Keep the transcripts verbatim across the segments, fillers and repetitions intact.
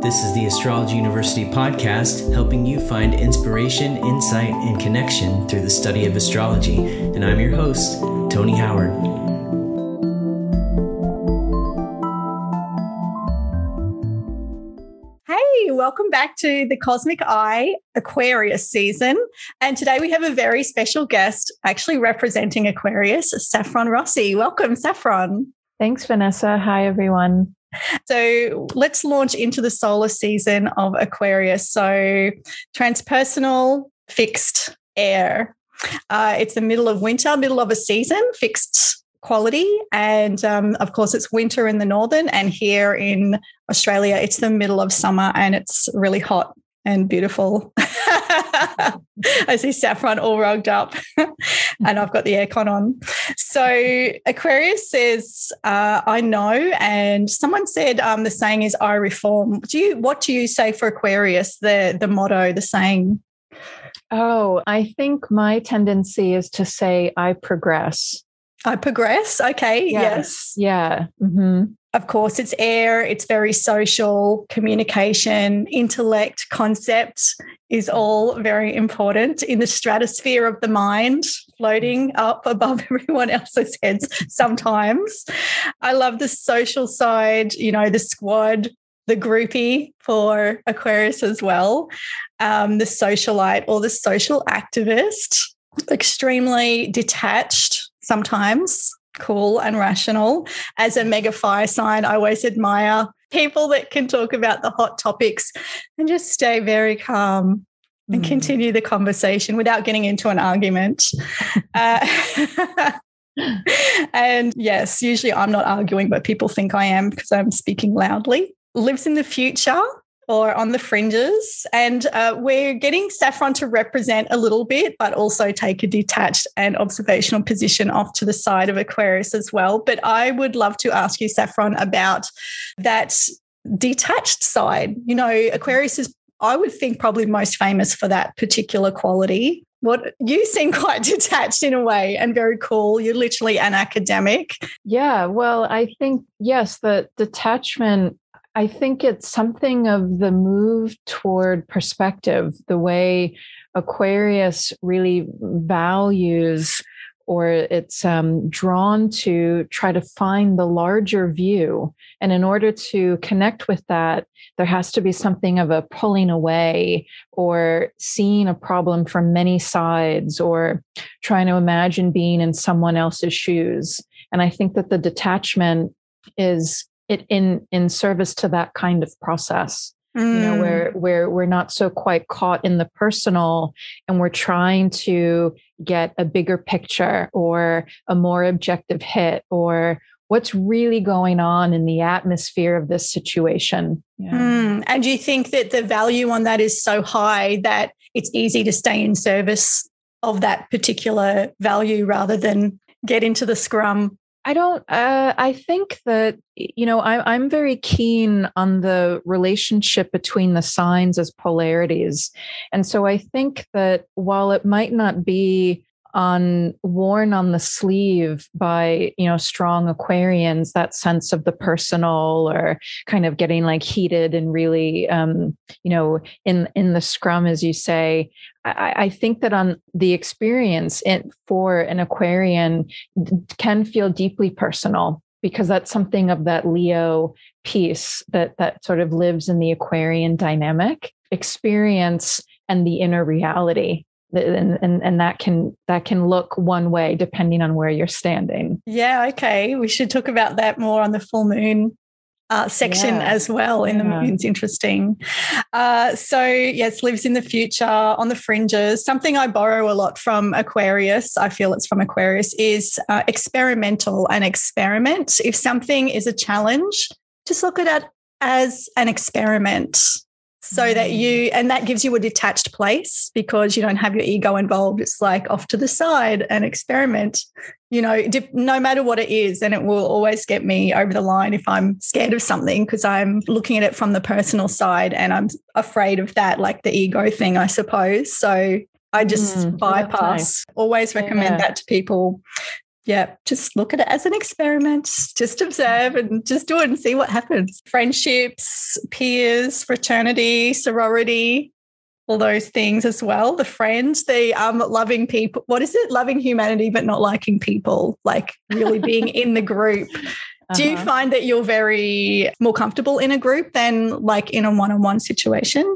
This is the Astrology University podcast, helping you find inspiration, insight, and connection through the study of astrology. And I'm your host, Tony Howard. Hey, welcome back to the Cosmic Eye Aquarius season. And today we have a very special guest actually representing Aquarius, Saffron Rossi. Welcome, Saffron. Thanks, Vanessa. Hi, everyone. So let's launch into the solar season of Aquarius. So transpersonal, fixed air. Uh, it's the middle of winter, middle of a season, fixed quality. And um, of course, it's winter in the northern, and here in Australia, it's the middle of summer and it's really hot and beautiful. I see Saffron all rugged up and I've got the aircon on. So Aquarius says, uh, I know, and someone said um, the saying is I reform. Do you? What do you say for Aquarius, the, the motto, the saying? Oh, I think my tendency is to say I progress. I progress. Okay. Yes. yes. Yeah. Mm-hmm. Of course, it's air. It's very social, communication, intellect, concept is all very important in the stratosphere of the mind, floating up above everyone else's heads sometimes. I love the social side, you know, the squad, the groupie for Aquarius as well, um, the socialite or the social activist, extremely detached sometimes, cool and rational. As a mega fire sign, I always admire people that can talk about the hot topics and just stay very calm and mm. continue the conversation without getting into an argument. uh, and yes, usually I'm not arguing, but people think I am because I'm speaking loudly. Lives in the future or on the fringes. And uh, we're getting Saffron to represent a little bit, but also take a detached and observational position off to the side of Aquarius as well. But I would love to ask you, Saffron, about that detached side. You know, Aquarius is, I would think, probably most famous for that particular quality. What you seem quite detached in a way and very cool. You're literally an academic. Yeah, well, I think, yes, the detachment, I think it's something of the move toward perspective, the way Aquarius really values or it's um, drawn to try to find the larger view. And in order to connect with that, there has to be something of a pulling away or seeing a problem from many sides or trying to imagine being in someone else's shoes. And I think that the detachment is it in, in service to that kind of process, mm. you know, where, where we're not so quite caught in the personal and we're trying to get a bigger picture or a more objective hit or what's really going on in the atmosphere of this situation. Yeah. Mm. And do you think that the value on that is so high that it's easy to stay in service of that particular value rather than get into the scrum? I don't, uh, I think that, you know, I, I'm very keen on the relationship between the signs as polarities. And so I think that while it might not be on worn on the sleeve by, you know, strong Aquarians, that sense of the personal or kind of getting like heated and really, um, you know, in, in the scrum, as you say, I, I think that on the experience it, for an Aquarian can feel deeply personal because that's something of that Leo piece that, that sort of lives in the Aquarian dynamic experience and the inner reality. And, and and that can that can look one way depending on where you're standing. Yeah, okay. We should talk about that more on the full moon uh, section yeah. as well. In yeah. the moon's interesting. Uh, so yes, lives in the future, on the fringes. Something I borrow a lot from Aquarius, I feel it's from Aquarius, is uh, experimental and experiment. If something is a challenge, just look at it as an experiment. So that you, and that gives you a detached place because you don't have your ego involved. It's like off to the side and experiment, you know, no matter what it is. And it will always get me over the line if I'm scared of something because I'm looking at it from the personal side and I'm afraid of that, like the ego thing, I suppose. So I just mm, bypass, nice. always recommend yeah. that to people. Yeah, just look at it as an experiment. Just observe and just do it and see what happens. Friendships, peers, fraternity, sorority, all those things as well. The friends, the um, loving people. What is it? Loving humanity, but not liking people, like really being in the group. Uh-huh. Do you find that you're very more comfortable in a group than like in a one-on-one situation?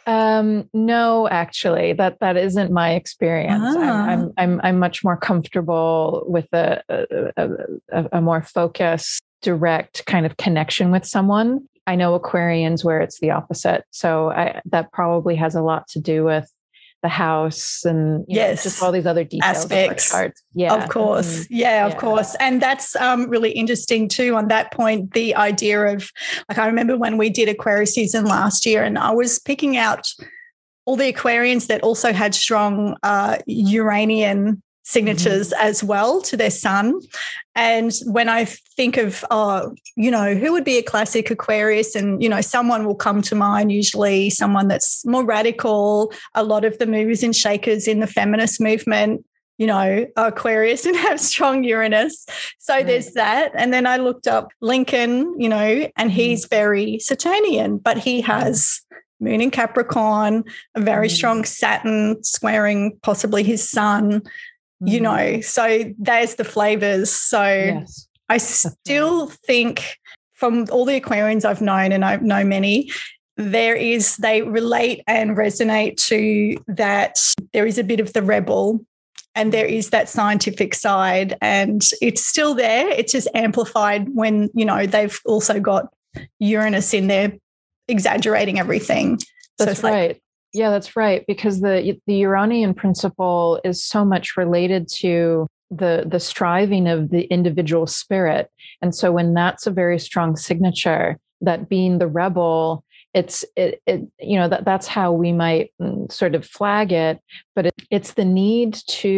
Um, no, actually, that that isn't my experience. Ah. I'm, I'm I'm I'm much more comfortable with a a, a a more focused, direct kind of connection with someone. I know Aquarians where it's the opposite, so I, that probably has a lot to do with the house and you yes. know, just all these other details aspects. Of charts. Yeah, of course. Mm-hmm. Yeah, of yeah. course. And that's um, really interesting too on that point, the idea of, like, I remember when we did Aquarius season last year and I was picking out all the Aquarians that also had strong uh, Uranian signatures mm-hmm. as well to their sun. And when I think of, oh, you know, who would be a classic Aquarius? And, you know, someone will come to mind, usually someone that's more radical. A lot of the movers and shakers in the feminist movement, you know, are Aquarius and have strong Uranus. So right. there's that. And then I looked up Lincoln, you know, and he's very Saturnian, but he has Moon in Capricorn, a very mm-hmm. strong Saturn squaring possibly his sun. You know, so there's the flavors. So yes. I still think from all the Aquarians I've known, and I know many, there is, they relate and resonate to that there is a bit of the rebel and there is that scientific side and it's still there. It's just amplified when, you know, they've also got Uranus in there exaggerating everything. That's so right. Like, yeah, that's right. Because the the Uranian principle is so much related to the the striving of the individual spirit. And so when that's a very strong signature, that being the rebel, it's it, it you know that that's how we might sort of flag it. But it, it's the need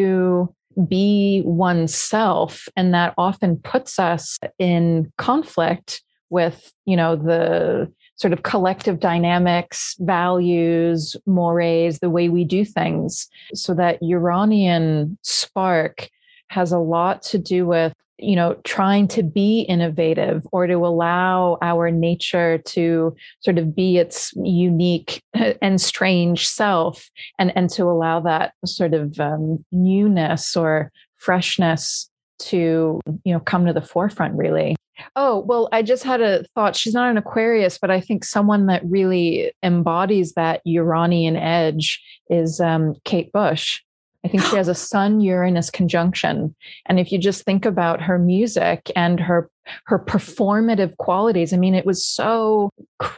to be oneself, and that often puts us in conflict with, you know, the sort of collective dynamics, values, mores, the way we do things. So that Uranian spark has a lot to do with, you know, trying to be innovative or to allow our nature to sort of be its unique and strange self, and, and to allow that sort of um, newness or freshness to, you know, come to the forefront, really. Oh, well, I just had a thought. She's not an Aquarius, but I think someone that really embodies that Uranian edge is um, Kate Bush. I think she has a Sun-Uranus conjunction. And if you just think about her music and her her performative qualities, I mean, it was so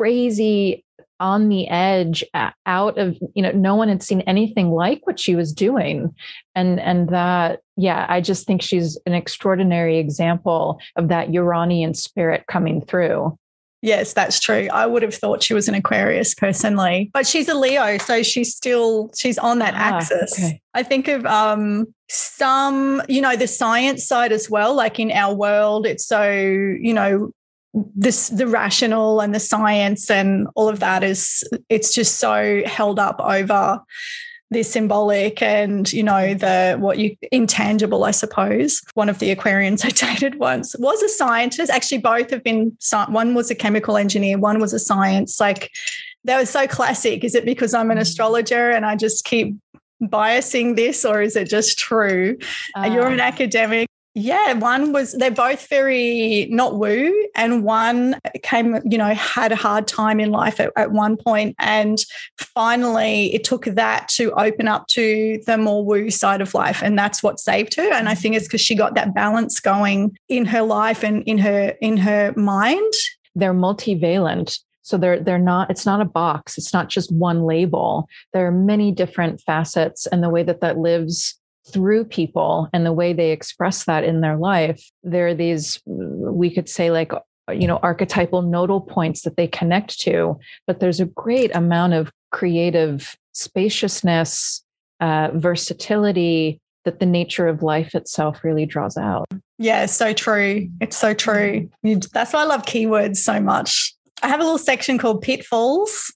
crazy, on the edge, out of, you know, no one had seen anything like what she was doing. And, and that, yeah, I just think she's an extraordinary example of that Uranian spirit coming through. Yes, that's true. I would have thought she was an Aquarius personally, but she's a Leo. So she's still, she's on that ah, axis. Okay. I think of um, some, you know, the science side as well, like in our world, it's so, you know, this the rational and the science and all of that is, it's just so held up over the symbolic and, you know, the what you intangible, I suppose. One of the Aquarians I dated once was a scientist. Actually, both have been, one was a chemical engineer, one was a science. Like, that was so classic. Is it because I'm an astrologer and I just keep biasing this, or is it just true? Uh, You're an academic. Yeah, one was, they're both very not woo, and one came, you know, had a hard time in life at, at one point, and finally it took that to open up to the more woo side of life, and that's what saved her. And I think it's because she got that balance going in her life and in her in her mind. They're multivalent. So they're they're not, it's not a box. It's not just one label. There are many different facets, and the way that that lives through people and the way they express that in their life. There are these, we could say, like, you know, archetypal nodal points that they connect to, but there's a great amount of creative spaciousness, uh, versatility that the nature of life itself really draws out. Yeah, it's so true. It's so true. You, that's why I love keywords so much. I have a little section called pitfalls.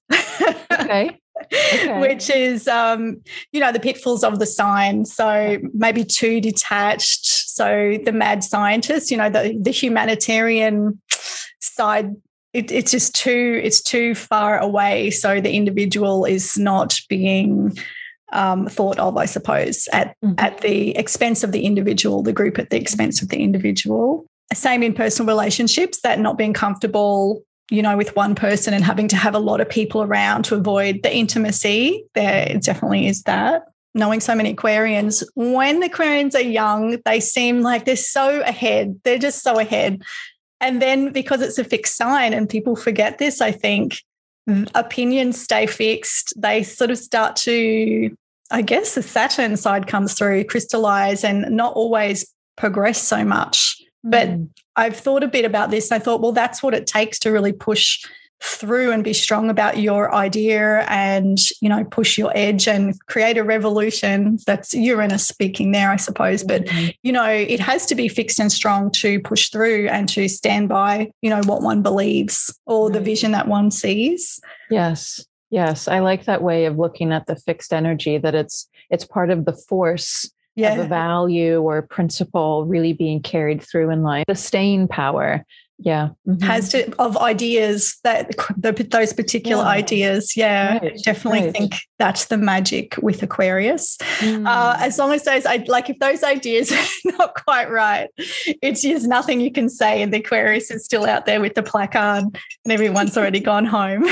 Okay. Okay. Which is, um, you know, the pitfalls of the sign. So maybe too detached, So the mad scientist, you know, the, the humanitarian side, it, it's just too, it's too far away. So the individual is not being um, thought of, I suppose, at, mm-hmm. at the expense of the individual, the group at the expense of the individual. Same in personal relationships, that not being comfortable, you know, with one person and having to have a lot of people around to avoid the intimacy. There definitely is that. Knowing so many Aquarians, when the Aquarians are young, they seem like they're so ahead. They're just so ahead. And then because it's a fixed sign and people forget this, I think, opinions stay fixed. They sort of start to, I guess the Saturn side comes through, crystallize and not always progress so much. Mm. But I've thought a bit about this and I thought, well, that's what it takes to really push through and be strong about your idea and, you know, push your edge and create a revolution. That's Uranus speaking there, I suppose. But, mm-hmm. you know, it has to be fixed and strong to push through and to stand by, you know, what one believes or right. the vision that one sees. Yes. Yes. I like that way of looking at the fixed energy, that it's, it's part of the force yeah. of a value or principle really being carried through in life. The staying power. Yeah. Mm-hmm. Has to of ideas that the, those particular yeah. ideas. Yeah. Right. I definitely right. think that's the magic with Aquarius. Mm. Uh, as long as those, like if those ideas are not quite right, it's just nothing you can say. And the Aquarius is still out there with the placard and everyone's already gone home.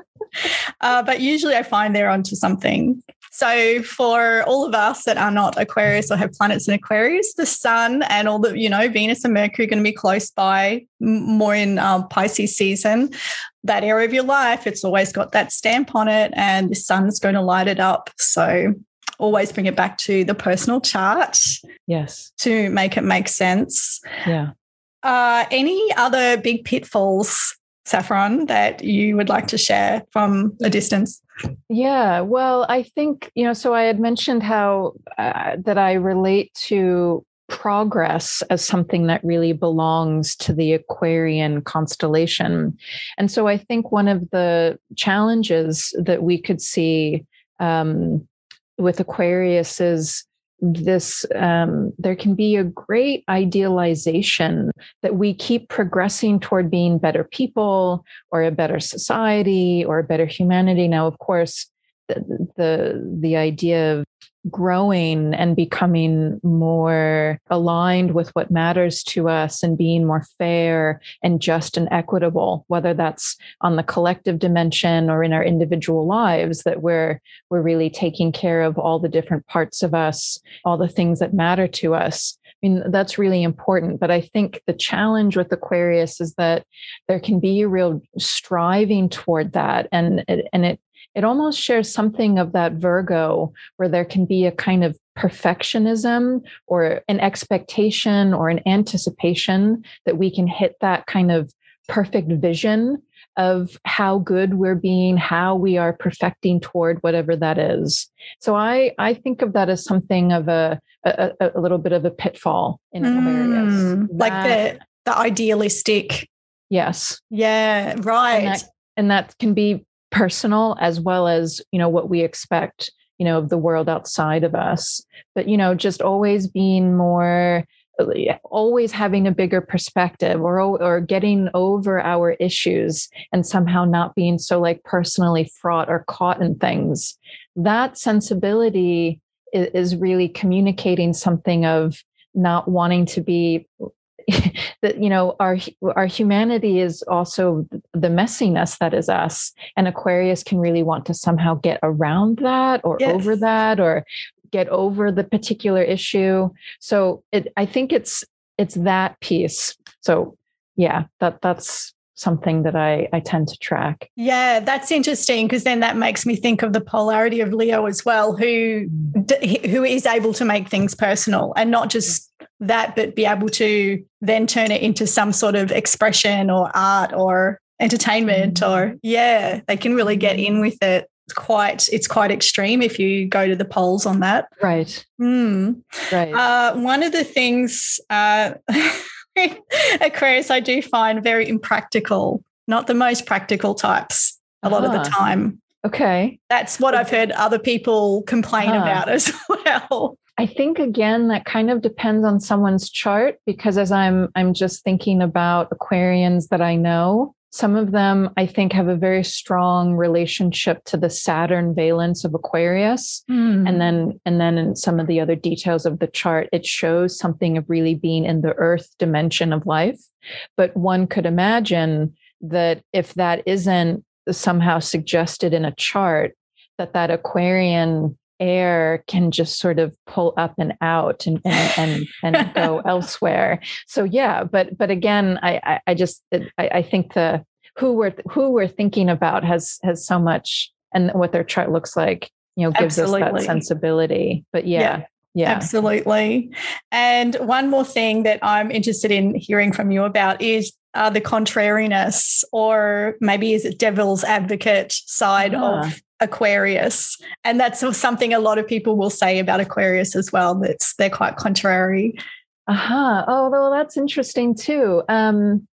uh, but usually I find they're onto something. So for all of us that are not Aquarius or have planets in Aquarius, the Sun and all the, you know, Venus and Mercury are going to be close by, more in um, Pisces season. That area of your life, it's always got that stamp on it and the Sun's going to light it up. So always bring it back to the personal chart. Yes. To make it make sense. Yeah. Uh, any other big pitfalls, Saffron, that you would like to share from a distance? Yeah, well, I think, you know, so I had mentioned how uh, that I relate to progress as something that really belongs to the Aquarian constellation. And so I think one of the challenges that we could see um, with Aquarius is this, um, there can be a great idealization that we keep progressing toward being better people or a better society or a better humanity. Now, of course, the, the, the idea of growing and becoming more aligned with what matters to us and being more fair and just and equitable, whether that's on the collective dimension or in our individual lives, that we're we're really taking care of all the different parts of us, all the things that matter to us. I mean, that's really important. But I think the challenge with Aquarius is that there can be a real striving toward that. And it, and it It almost shares something of that Virgo, where there can be a kind of perfectionism or an expectation or an anticipation that we can hit that kind of perfect vision of how good we're being, how we are perfecting toward whatever that is. So I, I think of that as something of a, a, a little bit of a pitfall in Aquarius. Mm, like the, the idealistic. Yes. Yeah, right. And that, and that can be personal as well as, you know, what we expect, you know, of the world outside of us. But, you know, just always being more, always having a bigger perspective, or or getting over our issues and somehow not being so like personally fraught or caught in things. That sensibility is, is really communicating something of not wanting to be that, you know, our our humanity is also the messiness that is us, and Aquarius can really want to somehow get around that or yes. over that or get over the particular issue. So it, I think it's it's that piece. So yeah, that that's something that I, I tend to track. Yeah, that's interesting, because then that makes me think of the polarity of Leo as well, who who is able to make things personal and not just that, but be able to then turn it into some sort of expression or art or entertainment, or yeah, they can really get in with it. It's quite, it's quite extreme if you go to the poles on that. Right. Mm. Right. Uh, one of the things uh, Aquarius I do find very impractical, not the most practical types a lot uh-huh. of the time. Okay. That's what I've heard other people complain uh-huh. about as well. I think again that kind of depends on someone's chart, because as I'm I'm just thinking about Aquarians that I know, some of them I think have a very strong relationship to the Saturn valence of Aquarius. Mm. And then and then in some of the other details of the chart, it shows something of really being in the earth dimension of life. But one could imagine that if that isn't somehow suggested in a chart, that that Aquarian air can just sort of pull up and out and and and, and go elsewhere. So yeah, but but again, I I, I just I, I think the who we're who we're thinking about has has so much, and what their chart looks like, you know, gives Absolutely. us that sensibility. But yeah. yeah. Yeah, absolutely. And one more thing that I'm interested in hearing from you about is uh, the contrariness, or maybe is it devil's advocate side uh-huh. of Aquarius. And that's something a lot of people will say about Aquarius as well, that's they're quite contrary. Uh-huh. Oh, well, that's interesting too. Um,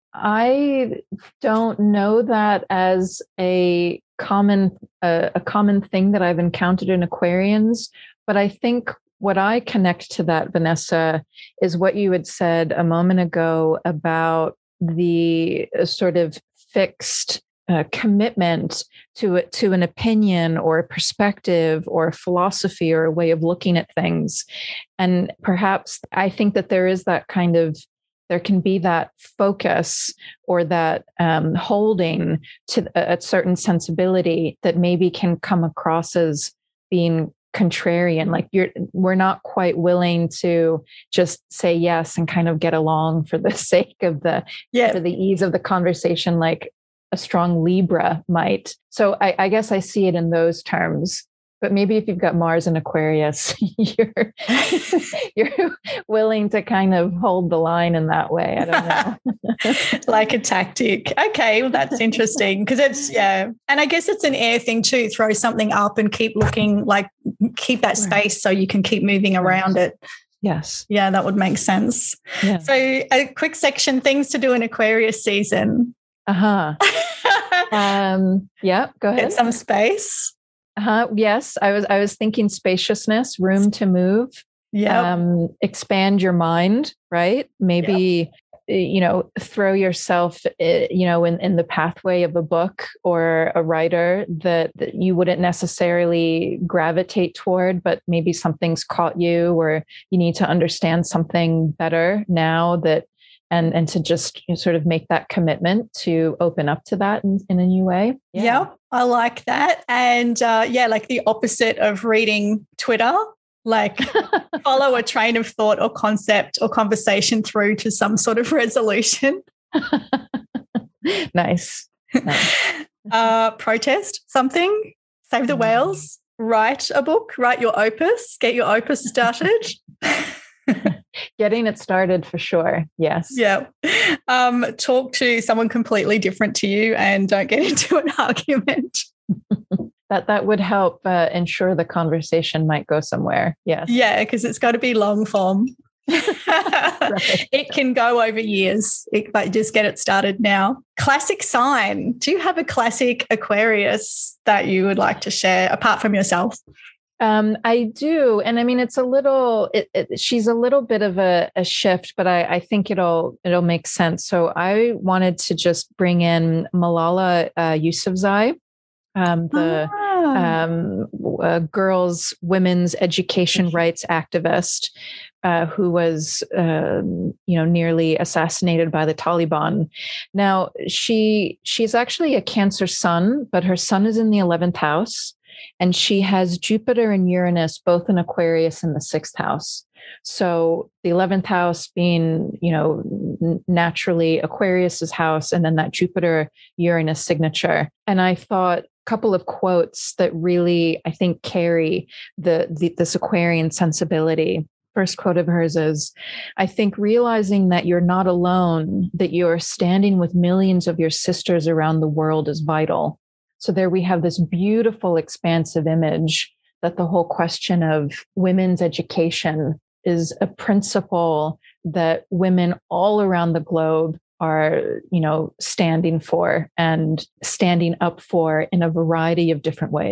I don't know that as a common uh, a common thing that I've encountered in Aquarians, but I think what I connect to that, Vanessa, is what you had said a moment ago about the sort of fixed uh, commitment to it, to an opinion or a perspective or a philosophy or a way of looking at things. And perhaps I think that there is that kind of, there can be that focus or that um, holding to a, a certain sensibility that maybe can come across as being contrarian, like you're we're not quite willing to just say yes and kind of get along for the sake of the yeah. for the ease of the conversation, like a strong Libra might. So I, I guess I see it in those terms. But maybe if you've got Mars in Aquarius, you're you're willing to kind of hold the line in that way. I don't know. Like a tactic. Okay, well, that's interesting because it's, yeah. And I guess it's an air thing too. Throw something up and keep looking, like keep that space so you can keep moving around it. Yes. Yeah, that would make sense. Yeah. So a quick section, things to do in Aquarius season. Uh-huh. um, yeah, go ahead. Get some space. Uh-huh. Yes, I was I was thinking spaciousness, room to move. Yeah. Um, expand your mind, right? Maybe, yep. you know, throw yourself, you know, in, in the pathway of a book or a writer that, that you wouldn't necessarily gravitate toward, but maybe something's caught you, or you need to understand something better now that, and and to just you know, sort of make that commitment to open up to that in, in a new way. Yeah. yeah, I like that. And uh, yeah, like the opposite of reading Twitter, like follow a train of thought or concept or conversation through to some sort of resolution. Nice. nice. Uh, protest something, save the whales, write a book, write your opus, get your opus started. Getting it started for sure. Yes. Yeah. Um, talk to someone completely different to you and don't get into an argument. that that would help uh, ensure the conversation might go somewhere. Yes. Yeah, because it's got to be long form. Right. It can go over years, it, but just get it started now. Classic sign. Do you have a classic Aquarius that you would like to share apart from yourself? Um, I do. And I mean, it's a little, it, it, she's a little bit of a, a shift, but I, I think it'll, it'll make sense. So I wanted to just bring in Malala uh, Yousafzai, um, the oh. um, uh, girls, women's education rights activist, uh, who was, uh, you know, nearly assassinated by the Taliban. Now she, she's actually a Cancer sun, but her sun is in the eleventh house. And she has Jupiter and Uranus both in Aquarius in the sixth house. So the eleventh house being, you know, naturally Aquarius's house, and then that Jupiter Uranus signature. And I thought a couple of quotes that really, I think, carry the, the this Aquarian sensibility. First quote of hers is, I think realizing that you're not alone, that you're standing with millions of your sisters around the world is vital. So there we have this beautiful, expansive image that the whole question of women's education is a principle that women all around the globe are, you know, standing for and standing up for in a variety of different ways.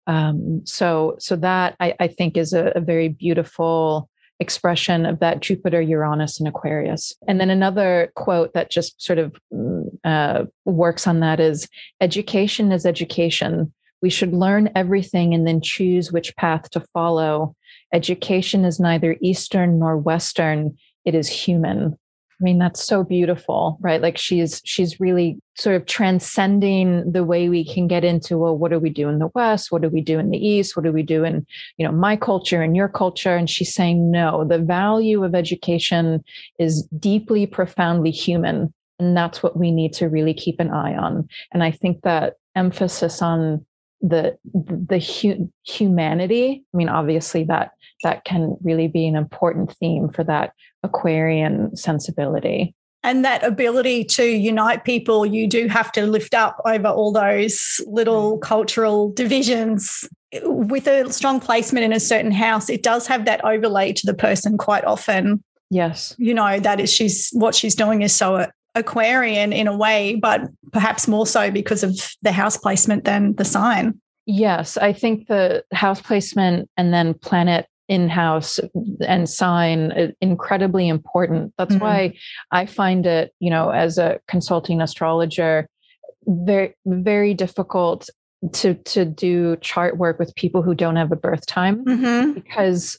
Um, so, so that I, I think is a, a very beautiful expression of that Jupiter, Uranus, and Aquarius. And then another quote that just sort of uh, works on that is, education is education. We should learn everything and then choose which path to follow. Education is neither Eastern nor Western. It is human. I mean, that's so beautiful, right? Like she's she's really sort of transcending the way we can get into, well, what do we do in the West? What do we do in the East? What do we do in, you know, my culture and your culture? And she's saying, no, the value of education is deeply, profoundly human. And that's what we need to really keep an eye on. And I think that emphasis on the the hu- humanity, I mean, obviously that that can really be an important theme for that Aquarian sensibility. And that ability to unite people, you do have to lift up over all those little cultural divisions. With a strong placement in a certain house, it does have that overlay to the person quite often. Yes. You know, that is she's what she's doing is so Aquarian in a way, but perhaps more so because of the house placement than the sign. Yes, I think the house placement and then planet in-house and sign incredibly important. That's mm-hmm. why I find it, you know, as a consulting astrologer, very, very difficult to to do chart work with people who don't have a birth time, mm-hmm. because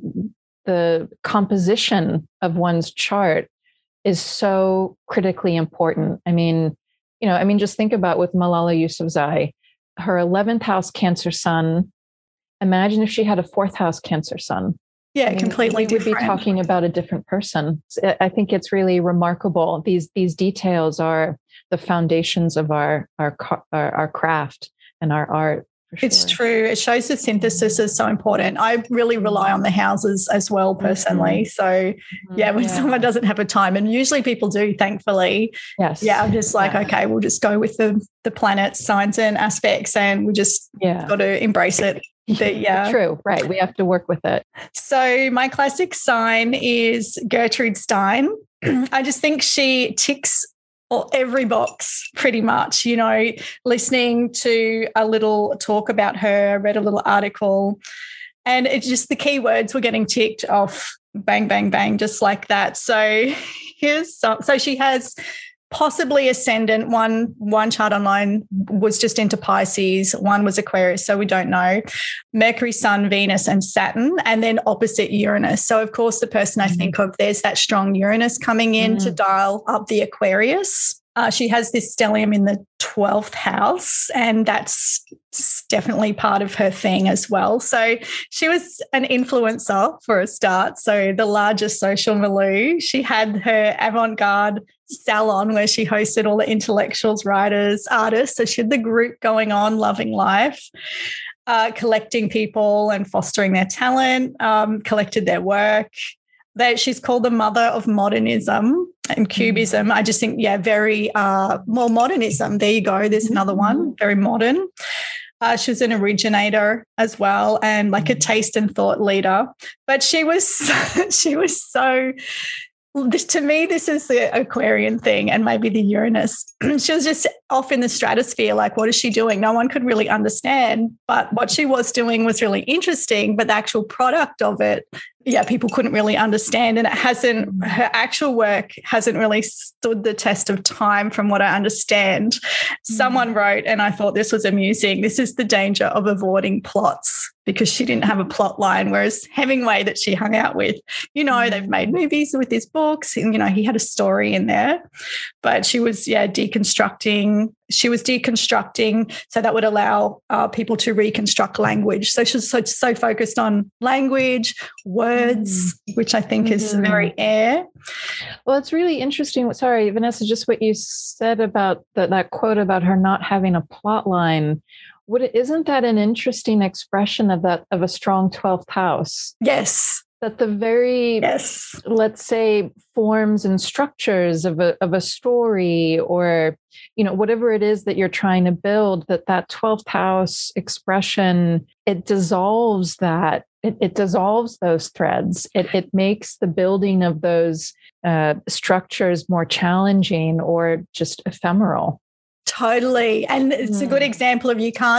the composition of one's chart is so critically important. I mean, you know, I mean, just think about with Malala Yousafzai, her eleventh house Cancer sun. Imagine if she had a fourth house Cancer sun. Yeah, I mean, completely we different. would be talking about a different person. I think it's really remarkable. These these details are the foundations of our our our, our craft and our art. Sure. It's true. It shows the synthesis is so important. I really rely on the houses as well personally. Mm-hmm. So mm-hmm. yeah, when yeah. someone doesn't have a time, and usually people do, thankfully. Yes. Yeah, I'm just like, yeah. okay, we'll just go with the the planets, signs and aspects, and we just yeah. got to embrace it. But yeah. True. Right. We have to work with it. So my classic sign is Gertrude Stein. I just think she ticks every box pretty much, you know, listening to a little talk about her, read a little article, and it's just the keywords were getting ticked off, bang, bang, bang, just like that. So here's some, so she has possibly ascendant. One, one chart online was just into Pisces. One was Aquarius, so we don't know. Mercury, Sun, Venus, and Saturn, and then opposite Uranus. So, of course, the person I think of, there's that strong Uranus coming in mm. to dial up the Aquarius. Uh, she has this stellium in the twelfth house, and that's definitely part of her thing as well. So she was an influencer for a start. So the largest social milieu. She had her avant-garde salon where she hosted all the intellectuals, writers, artists. So she had the group going on, loving life, uh, collecting people and fostering their talent, um, collected their work. That she's called the mother of modernism and cubism. I just think, yeah, very uh, more modernism. There you go. There's another one, very modern. Uh, she was an originator as well, and like a taste and thought leader. But she was, she was so. This, to me, this is the Aquarian thing, and maybe the Uranus. She was just off in the stratosphere. Like, what is she doing? No one could really understand. But what she was doing was really interesting. But the actual product of it, yeah, people couldn't really understand. And it hasn't, her actual work hasn't really stood the test of time from what I understand. Mm-hmm. Someone wrote, and I thought this was amusing, this is the danger of avoiding plots, because she didn't have a plot line, whereas Hemingway that she hung out with, you know, mm-hmm. they've made movies with his books and, you know, he had a story in there. But she was, yeah, deconstructing. She was deconstructing, so that would allow uh, people to reconstruct language. So she was so, so focused on language, words, mm-hmm. which I think mm-hmm. is very air. Well, it's really interesting. Sorry, Vanessa, just what you said about the, that quote about her not having a plot line. Would it, isn't that an interesting expression of that, of a strong twelfth house? Yes. That the very, yes. let's say, forms and structures of a of a story, or, you know, whatever it is that you're trying to build, that that twelfth house expression, it dissolves that, it, it dissolves those threads. It, it makes the building of those uh, structures more challenging or just ephemeral. Totally. And it's mm. a good example of you can't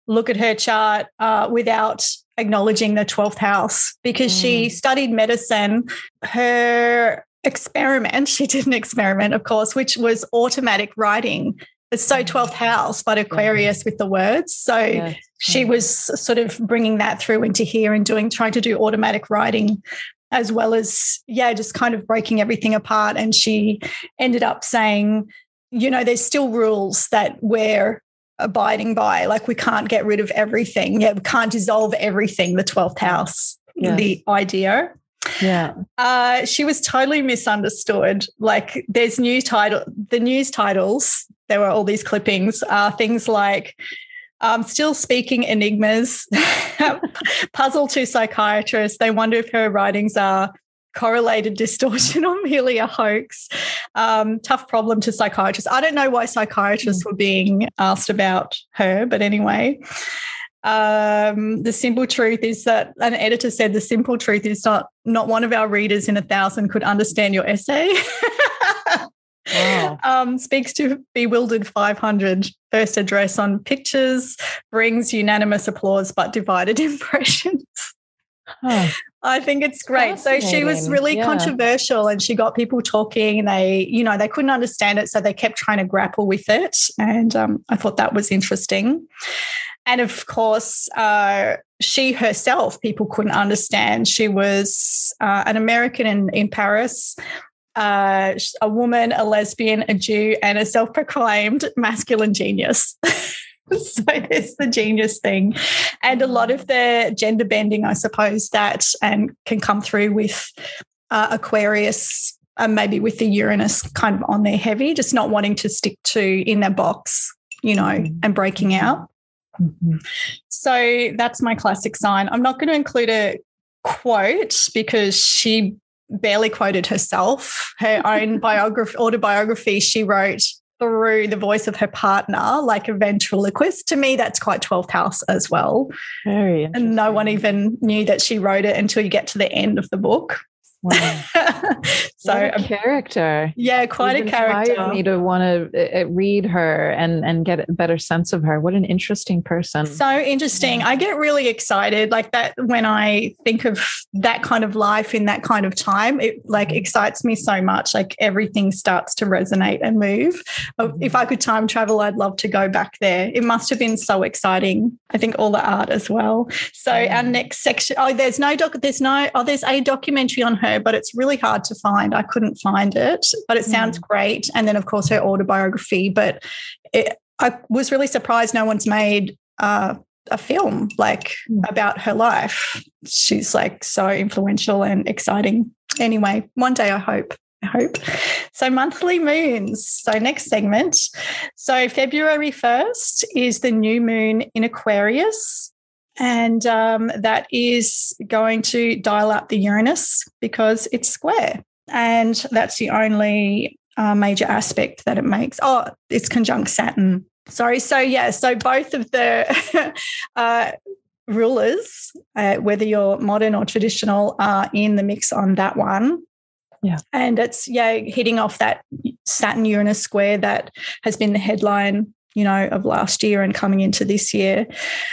look at her chart uh, without acknowledging the twelfth house, because mm. she studied medicine. Her experiment, she did an experiment, of course, which was automatic writing. It's so twelfth house, but Aquarius with the words. So yes. she was sort of bringing that through into here and doing, trying to do automatic writing, as well as, yeah, just kind of breaking everything apart. And she ended up saying, you know, there's still rules that we're abiding by. Like, we can't get rid of everything. Yeah, we can't dissolve everything, the twelfth house, yes. the idea. Yeah. Uh, she was totally misunderstood. Like, there's new title, the news titles, there were all these clippings, are things like, um, still speaking enigmas, puzzle to psychiatrists. They wonder if her writings are correlated distortion or merely a hoax. Um, tough problem to psychiatrists. I don't know why psychiatrists were being asked about her, but anyway. Um, the simple truth is that an editor said the simple truth is not not one of our readers in a thousand could understand your essay. Wow. um, speaks to bewildered five hundred. First address on pictures, brings unanimous applause but divided impressions. Huh. I think it's great. So she was really yeah. controversial, and she got people talking, and they, you know, they couldn't understand it, so they kept trying to grapple with it. And um, I thought that was interesting. And of course, uh, she herself, people couldn't understand. She was uh, an American in, in Paris, uh, a woman, a lesbian, a Jew, and a self-proclaimed masculine genius. So there's the genius thing. And a lot of the gender bending, I suppose, that and can come through with uh, Aquarius, uh, maybe with the Uranus kind of on there heavy, just not wanting to stick to in their box, you know, mm-hmm. and breaking out. Mm-hmm. So that's my classic sign. I'm not going to include a quote because she barely quoted herself. Her own biography, autobiography, she wrote through the voice of her partner, like a ventriloquist. To me, that's quite twelfth house as well. Very interesting. And no one even knew that she wrote it until you get to the end of the book. Wow. So what a character. Yeah, quite You've a character. Inspired me to want to uh, read her and and get a better sense of her. What an interesting person. So interesting. Yeah. I get really excited like that when I think of that kind of life in that kind of time. It like excites me so much. Like everything starts to resonate and move. Mm-hmm. If I could time travel, I'd love to go back there. It must have been so exciting. I think all the art as well. So mm-hmm. our next section. Oh, there's no doc. There's no. Oh, there's a documentary on her, but it's really hard to find. I couldn't find it, but it sounds mm. great. And then, of course, her autobiography. But it, I was really surprised no one's made uh, a film like mm. about her life. She's like so influential and exciting. Anyway, one day I hope. I hope. So monthly moons. So next segment. So February first is the new moon in Aquarius. And um, that is going to dial up the Uranus because it's square. And that's the only uh, major aspect that it makes. Oh, it's conjunct Saturn. Sorry. So, yeah, so both of the uh, rulers, uh, whether you're modern or traditional, are in the mix on that one. Yeah. And it's, yeah, hitting off that Saturn-Uranus square that has been the headline, you know, of last year and coming into this year.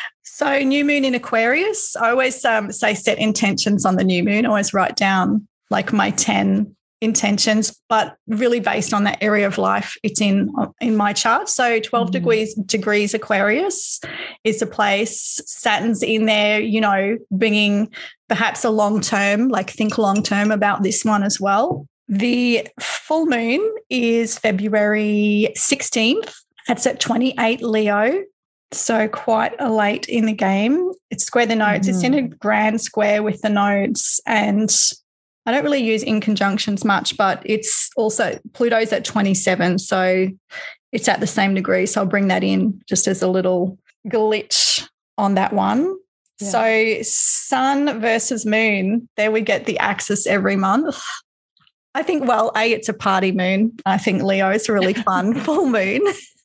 So new moon in Aquarius, I always um, say set intentions on the new moon. I always write down like my ten intentions, but really based on that area of life it's in in my chart. So twelve mm. degrees degrees Aquarius is a place. Saturn's in there, you know, bringing perhaps a long term, like think long term about this one as well. The full moon is February sixteenth. That's at twenty-eight Leo. So quite a late in the game. It's square the nodes. Mm-hmm. It's in a grand square with the nodes, and I don't really use in conjunctions much, but it's also Pluto's at twenty-seven, so it's at the same degree. So I'll bring that in just as a little glitch on that one. Yeah. So sun versus moon, there we get the axis every month. I think, well, A, it's a party moon. I think Leo is really fun. Full moon.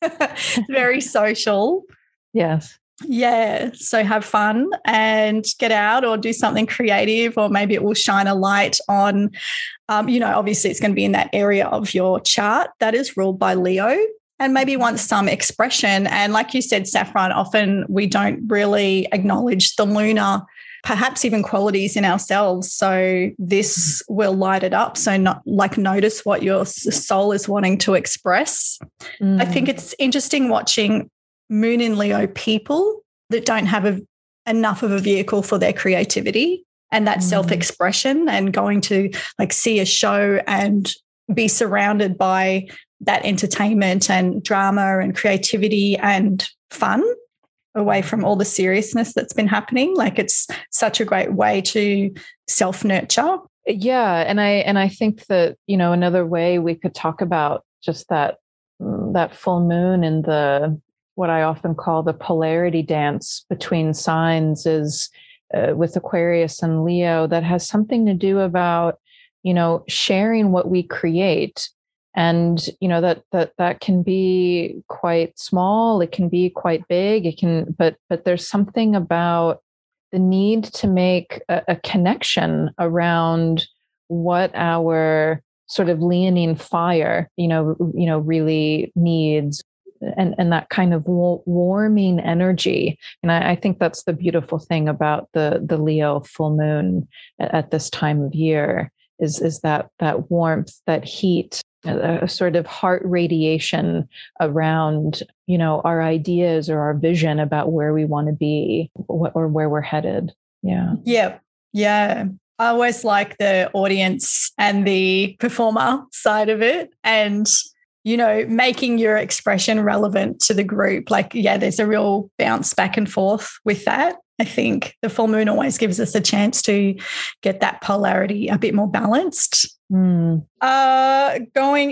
Very social. Yes. Yeah. So have fun and get out or do something creative, or maybe it will shine a light on, um, you know, obviously it's going to be in that area of your chart that is ruled by Leo. and maybe wants some expression. And like you said, Saffron, often we don't really acknowledge the lunar, perhaps even qualities in ourselves. So this will light it up. So not like notice what your soul is wanting to express. Mm. I think it's interesting watching Moon in Leo people that don't have a, enough of a vehicle for their creativity and that mm. self-expression, and going to like see a show and be surrounded by that entertainment and drama and creativity and fun away from all the seriousness that's been happening. Like it's such a great way to self-nurture. Yeah. And I, and I think that, you know, another way we could talk about just that, that full moon and the, what I often call the polarity dance between signs is uh, with Aquarius and Leo, that has something to do about, you know, sharing what we create. And, you know, that, that, that can be quite small. It can be quite big. It can, but, but there's something about the need to make a, a connection around what our sort of leoning fire, you know, you know, really needs, and, and that kind of warming energy. And I, I think that's the beautiful thing about the, the Leo full moon at, at this time of year is, is that, that warmth, that heat, a, a sort of heart radiation around, you know, our ideas or our vision about where we want to be or, or where we're headed. Yeah. Yeah. Yeah. I always like the audience and the performer side of it, and, you know, making your expression relevant to the group. Like, yeah, there's a real bounce back and forth with that. I think the full moon always gives us a chance to get that polarity a bit more balanced. Mm. Uh, going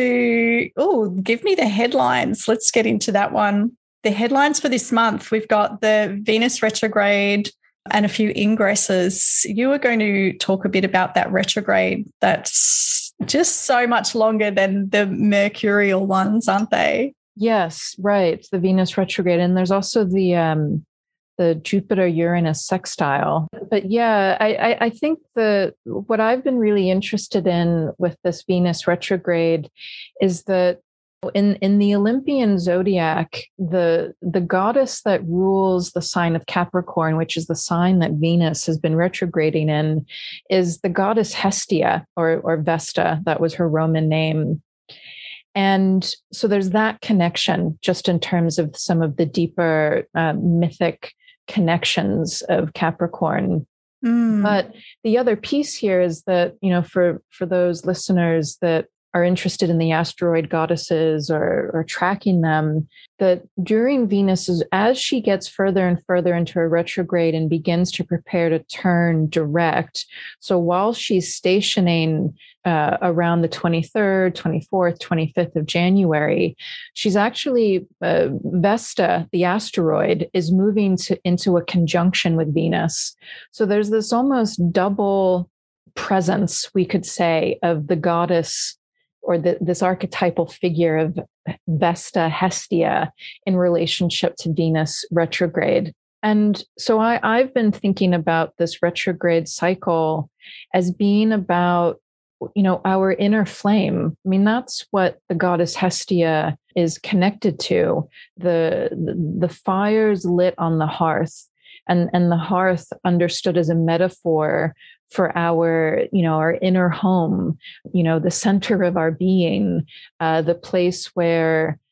into, oh, give me the headlines. Let's get into that one. The headlines for this month, we've got the Venus retrograde and a few ingresses. You were going to talk a bit about that retrograde. That's just so much longer than the mercurial ones, aren't they? Yes, right. The Venus retrograde. And there's also the um, the Jupiter-Uranus sextile. But yeah, I, I, I think the what I've been really interested in with this Venus retrograde is that in, in the Olympian zodiac, the, the goddess that rules the sign of Capricorn, which is the sign that Venus has been retrograding in, is the goddess Hestia, or, or Vesta. That was her Roman name. And so there's that connection just in terms of some of the deeper uh, mythic connections of Capricorn. Mm. But the other piece here is that, you know, for, for those listeners that are interested in the asteroid goddesses or, or tracking them, that during Venus, as she gets further and further into her retrograde and begins to prepare to turn direct. So while she's stationing uh, around the twenty-third, twenty-fourth, twenty-fifth of January, she's actually, uh, Vesta, the asteroid, is moving to, into a conjunction with Venus. So there's this almost double presence, we could say, of the goddess or the, this archetypal figure of Vesta, Hestia, in relationship to Venus retrograde. And so I, I've been thinking about this retrograde cycle as being about, you know, our inner flame. I mean, that's what the goddess Hestia is connected to, the, the, the fires lit on the hearth, and, and the hearth understood as a metaphor for our, you know, our inner home, you know, the center of our being, uh, the place where,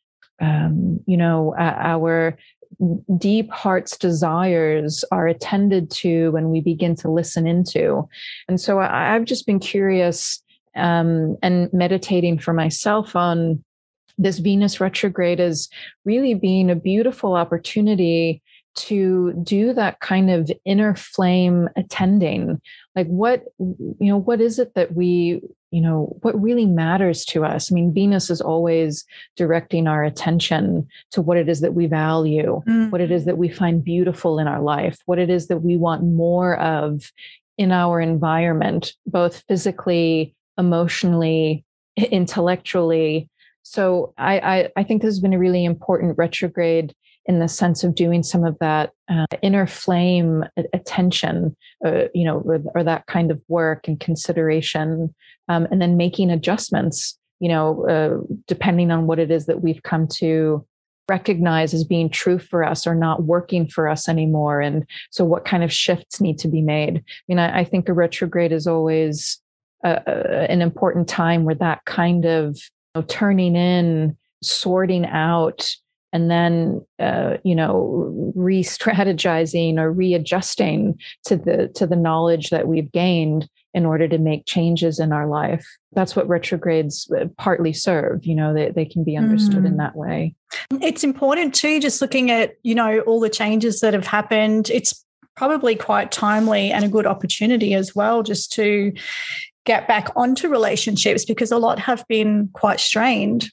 um, you know, uh, our deep heart's desires are attended to and we begin to listen into. And so I, I've just been curious um, and meditating for myself on this Venus retrograde as really being a beautiful opportunity to do that kind of inner flame attending. Like what, you know, what is it that we, you know, what really matters to us? I mean, Venus is always directing our attention to what it is that we value, mm. what it is that we find beautiful in our life, what it is that we want more of in our environment, both physically, emotionally, intellectually. So I, I, I think this has been a really important retrograde in the sense of doing some of that uh, inner flame attention, uh, you know, or, or that kind of work and consideration, um, and then making adjustments you know, uh, depending on what it is that we've come to recognize as being true for us or not working for us anymore. And so what kind of shifts need to be made? I mean, I, I think a retrograde is always uh, an important time where that kind of you know, turning in, sorting out, and then, uh, you know, re-strategizing or readjusting to the to the knowledge that we've gained in order to make changes in our life. That's what retrogrades partly serve. You know, they, they can be understood mm. in that way. It's important too, just looking at, you know, all the changes that have happened. It's probably quite timely and a good opportunity as well, just to get back onto relationships, because a lot have been quite strained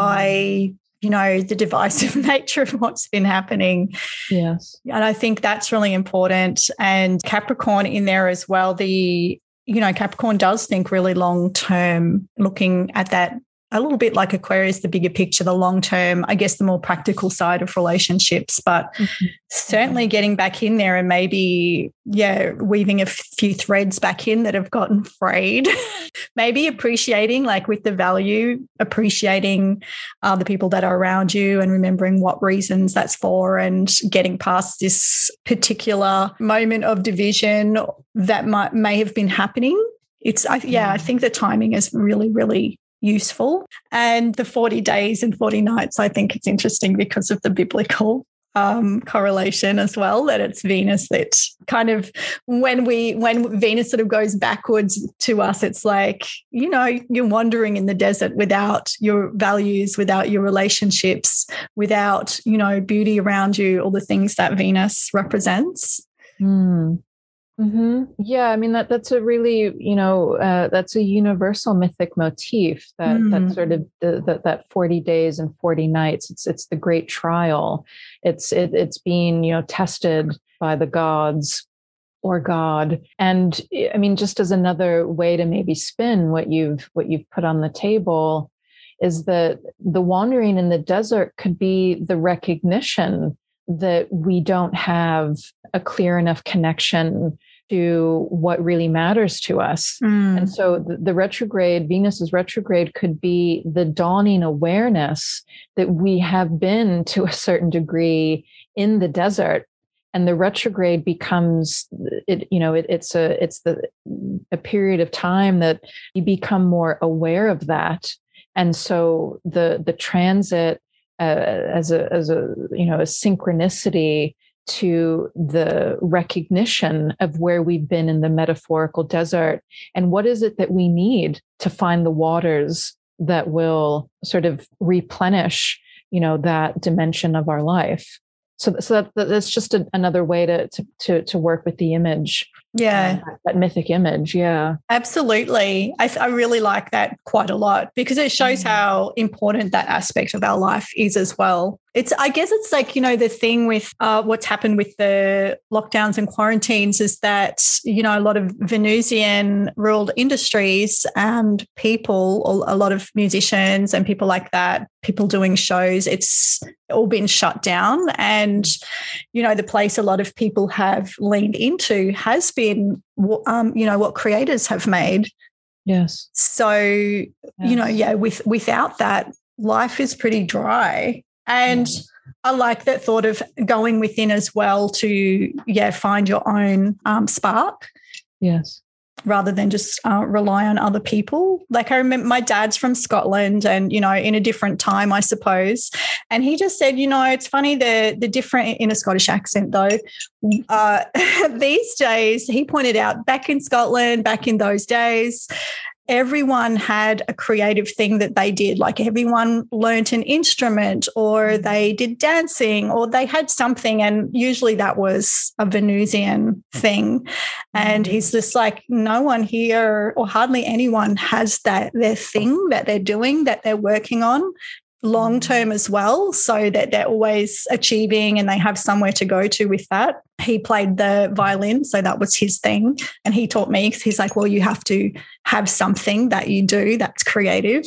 by you know, the divisive nature of what's been happening. Yes. And I think that's really important. And Capricorn in there as well, the, you know, Capricorn does think really long term, looking at that a little bit like Aquarius, the bigger picture, the long term, I guess the more practical side of relationships, but mm-hmm. certainly getting back in there and maybe, yeah, weaving a few threads back in that have gotten frayed, maybe appreciating, like with the value, appreciating uh, the people that are around you and remembering what reasons that's for, and getting past this particular moment of division that might may have been happening. It's, I, yeah, I think the timing is really, really useful. And the forty days and forty nights, I think it's interesting because of the biblical um, correlation as well, that it's Venus that kind of, when we, when Venus sort of goes backwards to us, it's like, you know, you're wandering in the desert without your values, without your relationships, without, you know, beauty around you, all the things that Venus represents. Mm. Mm-hmm. Yeah, I mean, that that's a really, you know, uh, that's a universal mythic motif, that mm. that sort of the, the, that forty days and forty nights. It's it's the great trial. It's it, it's being, you know, tested by the gods or God. And I mean, just as another way to maybe spin what you've what you've put on the table, is that the wandering in the desert could be the recognition that we don't have a clear enough connection to what really matters to us. Mm. And so the, the retrograde, Venus's retrograde, could be the dawning awareness that we have been to a certain degree in the desert. And the retrograde becomes it, you know, it, it's a it's the a period of time that you become more aware of that. And so the the transit Uh, as a as a you know a synchronicity to the recognition of where we've been in the metaphorical desert, and what is it that we need to find the waters that will sort of replenish, you know, that dimension of our life. So, so that, that's just a, another way to, to to to work with the image. Yeah, uh, that, that mythic image. Yeah, absolutely. I, I really like that quite a lot, because it shows mm. how important that aspect of our life is as well. It's, I guess it's like, you know, the thing with uh, what's happened with the lockdowns and quarantines is that, you know, a lot of Venusian ruled industries and people, a lot of musicians and people like that, people doing shows, it's all been shut down. And, you know, the place a lot of people have leaned into has been, um, you know, what creators have made. Yes. So, yes. you know, yeah, with without that, life is pretty dry. And yeah. I like that thought of going within as well to, yeah, find your own um, spark. Yes. Rather than just uh, rely on other people. Like, I remember my dad's from Scotland, and, you know, in a different time, I suppose. And he just said, you know, it's funny, the the different, in a Scottish accent though, uh, these days, he pointed out, back in Scotland, back in those days, everyone had a creative thing that they did. Like, everyone learnt an instrument, or they did dancing, or they had something. And usually that was a Venusian thing. And he's just like, no one here, or hardly anyone, has that, their thing that they're doing, that they're working on long term as well, so that they're always achieving and they have somewhere to go to with that. He played the violin, so that was his thing. And he taught me, because he's like, well, you have to have something that you do that's creative.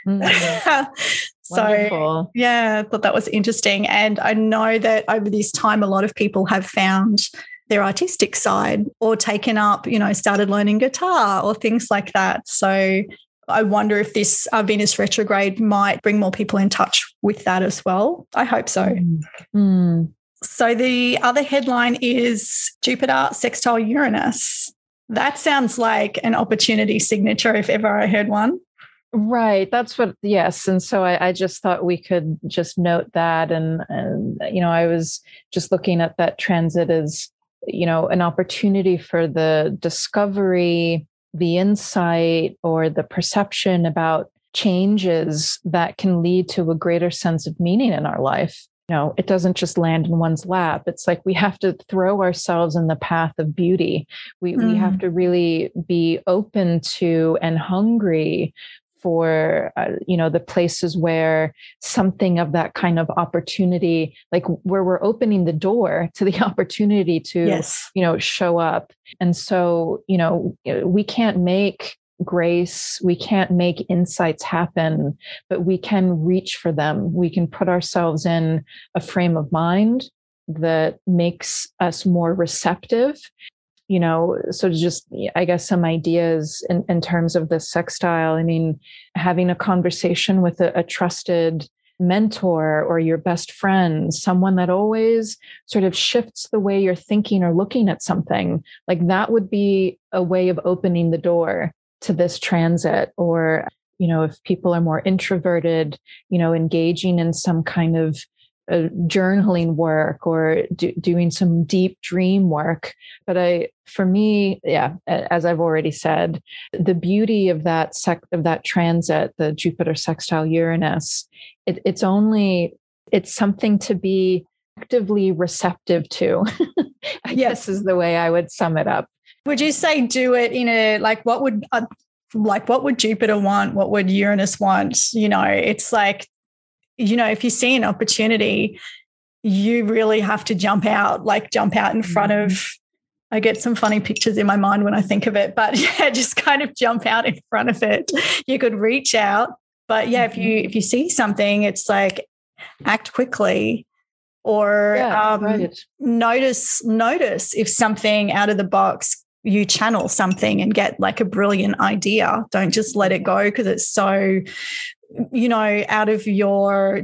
Mm. So, wonderful. Yeah, I thought that was interesting. And I know that over this time, a lot of people have found their artistic side, or taken up, you know, started learning guitar or things like that. So I wonder if this uh, Venus retrograde might bring more people in touch with that as well. I hope so. Mm. So the other headline is Jupiter sextile Uranus. That sounds like an opportunity signature if ever I heard one. Right. That's what, yes. And so I, I just thought we could just note that. And, and, you know, I was just looking at that transit as, you know, an opportunity for the discovery, the insight, or the perception about changes that can lead to a greater sense of meaning in our life. You know, it doesn't just land in one's lap. It's like we have to throw ourselves in the path of beauty. We mm. we have to really be open to and hungry for, uh, you know, the places where something of that kind of opportunity, like where we're opening the door to the opportunity to, yes. you know, show up. And so, you know, we can't make grace, we can't make insights happen, but we can reach for them. We can put ourselves in a frame of mind that makes us more receptive. You know, so just, I guess, some ideas in, in terms of the sextile. I mean, having a conversation with a, a trusted mentor or your best friend, someone that always sort of shifts the way you're thinking or looking at something, like that would be a way of opening the door to this transit. Or, you know, if people are more introverted, you know, engaging in some kind of Uh, journaling work or do, doing some deep dream work. But I, for me, yeah, as I've already said, the beauty of that sec of that transit, the Jupiter sextile Uranus, it, it's only, it's something to be actively receptive to. I yes. guess is the way I would sum it up. Would you say do it in a, like, what would, uh, like, what would Jupiter want? What would Uranus want? You know, it's like, you know, if you see an opportunity, you really have to jump out, like jump out in front of, I get some funny pictures in my mind when I think of it, but yeah, just kind of jump out in front of it. You could reach out, but yeah, if you, if you see something, it's like act quickly or yeah, um, right. notice, notice if something out of the box, you channel something and get like a brilliant idea. Don't just let it go because it's so, you know, out of your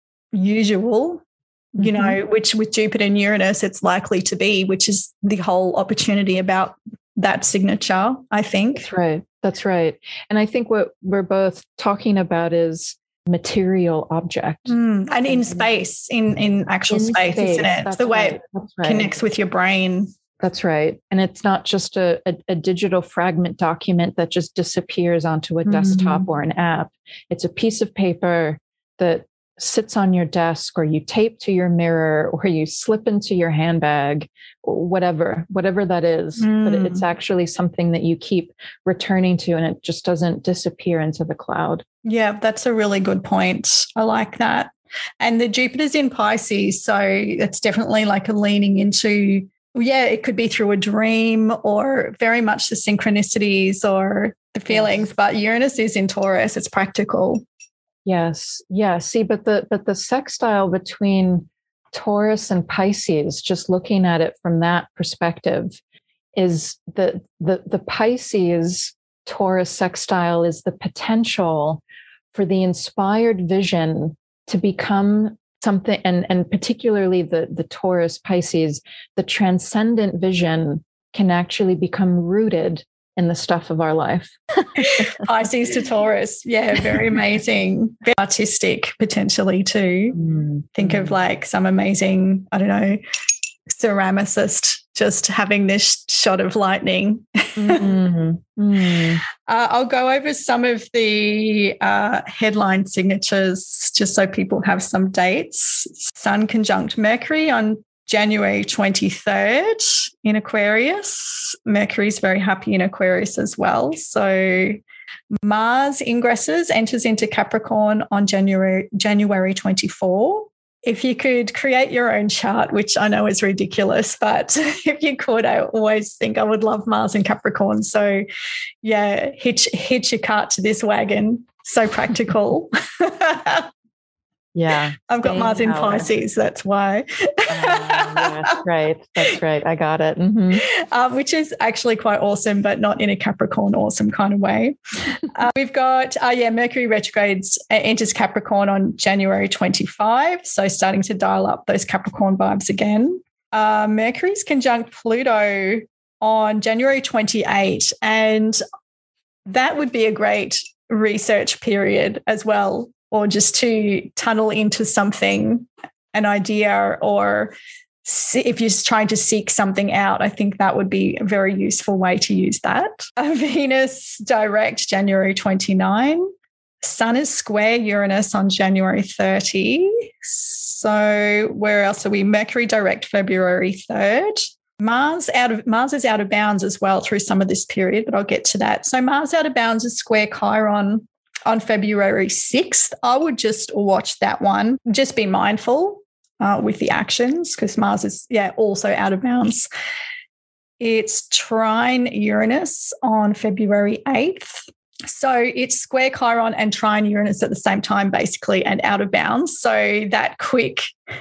usual, you mm-hmm. know, which with Jupiter and Uranus, it's likely to be, which is the whole opportunity about that signature, I think. That's right. That's right. And I think what we're both talking about is material object. Mm, and in space, in, in actual in space, space, isn't it? It's the way right. it right. connects with your brain. That's right. And it's not just a, a, a digital fragment document that just disappears onto a mm-hmm. desktop or an app. It's a piece of paper that sits on your desk or you tape to your mirror or you slip into your handbag, or whatever, whatever that is. Mm. But it's actually something that you keep returning to and it just doesn't disappear into the cloud. Yeah, that's a really good point. I like that. And the Jupiter's in Pisces, so it's definitely like a leaning into, yeah, it could be through a dream or very much the synchronicities or the feelings, yes. But Uranus is in Taurus. It's practical. Yes. Yeah. See, but the, but the sextile between Taurus and Pisces, just looking at it from that perspective, is the, the, the Pisces Taurus sextile is the potential for the inspired vision to become something, and, and particularly the, the Taurus Pisces, the transcendent vision can actually become rooted in the stuff of our life. Pisces to Taurus. Yeah, very amazing. Very artistic potentially too. Mm. Think mm. of like some amazing, I don't know, ceramicist just having this shot of lightning. Mm-hmm. Mm. Uh, I'll go over some of the uh, headline signatures just so people have some dates. Sun conjunct Mercury on January twenty-third in Aquarius. Mercury's very happy in Aquarius as well. So Mars ingresses, enters into Capricorn on January January twenty-fourth. If you could create your own chart, which I know is ridiculous, but if you could, I always think I would love Mars in Capricorn. So yeah, hitch, hitch your cart to this wagon. So practical. Yeah. I've got Staying Mars in power. Pisces, that's why. uh, yes, right. That's right. I got it. Mm-hmm. Um, which is actually quite awesome, but not in a Capricorn awesome kind of way. uh, we've got, uh, yeah, Mercury retrogrades uh, enters Capricorn on January twenty-fifth. So starting to dial up those Capricorn vibes again. Uh, Mercury's conjunct Pluto on January twenty-eighth. And that would be a great research period as well, or just to tunnel into something, an idea, or see, if you're just trying to seek something out, I think that would be a very useful way to use that. Uh, Venus direct January twenty-ninth. Sun is square Uranus on January thirtieth. So where else are we? Mercury direct February third. Mars out of Mars is out of bounds as well through some of this period, but I'll get to that. So Mars out of bounds is square Chiron on February sixth. I would just watch that one. Just be mindful uh, with the actions, because Mars is, yeah, also out of bounds. It's trine Uranus on February eighth. So it's square Chiron and trine Uranus at the same time, basically, and out of bounds. So that quick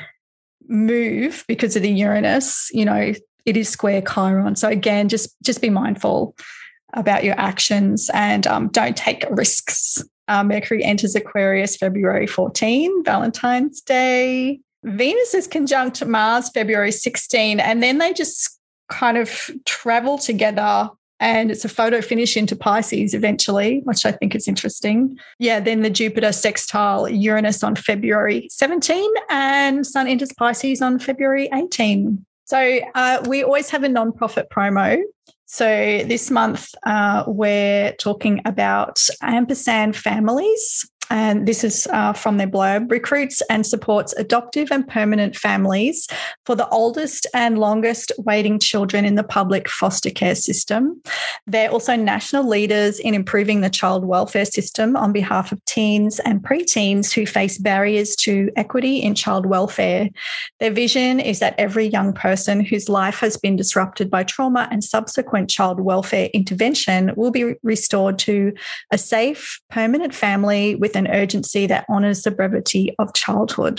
move because of the Uranus, you know, it is square Chiron. So again, just, just be mindful about your actions and um, don't take risks. Uh, Mercury enters Aquarius February fourteenth, Valentine's Day. Venus is conjunct Mars February sixteenth, and then they just kind of travel together, and it's a photo finish into Pisces eventually, which I think is interesting. Yeah, then the Jupiter sextile Uranus on February seventeenth, and Sun enters Pisces on February eighteenth. So uh, we always have a nonprofit promo. So this month uh, we're talking about ampersand families. And this is uh, from their blurb, recruits and supports adoptive and permanent families for the oldest and longest waiting children in the public foster care system. They're also national leaders in improving the child welfare system on behalf of teens and preteens who face barriers to equity in child welfare. Their vision is that every young person whose life has been disrupted by trauma and subsequent child welfare intervention will be restored to a safe, permanent family with an urgency that honours the brevity of childhood.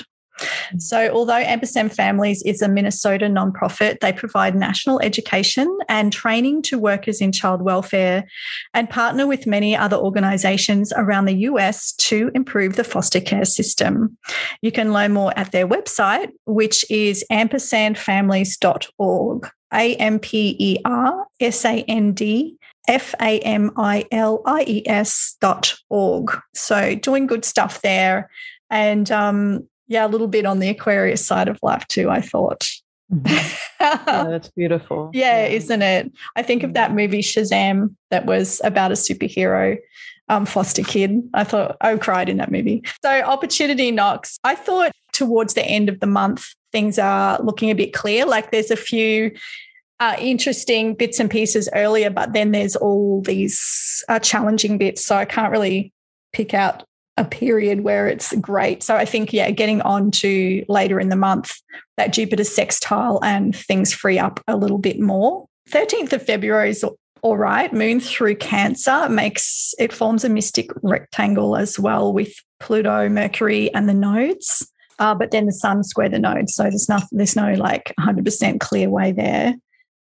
So although Ampersand Families is a Minnesota nonprofit, they provide national education and training to workers in child welfare and partner with many other organisations around the U S to improve the foster care system. You can learn more at their website, which is ampersand families dot org, A M P E R S A N D F A M I L I E S dot org. So doing good stuff there. And um, yeah, a little bit on the Aquarius side of life too, I thought. Mm-hmm. Yeah, that's beautiful. Yeah, yeah, isn't it? I think of that movie Shazam that was about a superhero um, foster kid. I thought, I cried in that movie. So opportunity knocks. I thought towards the end of the month, things are looking a bit clear. Like there's a few Uh, interesting bits and pieces earlier, but then there's all these uh, challenging bits. So I can't really pick out a period where it's great. So I think, yeah, getting on to later in the month, that Jupiter sextile and things free up a little bit more. thirteenth of February is all right. Moon through Cancer makes, it forms a mystic rectangle as well with Pluto, Mercury and the nodes. Uh, but then the sun square the nodes. So there's no, there's no like one hundred percent clear way there.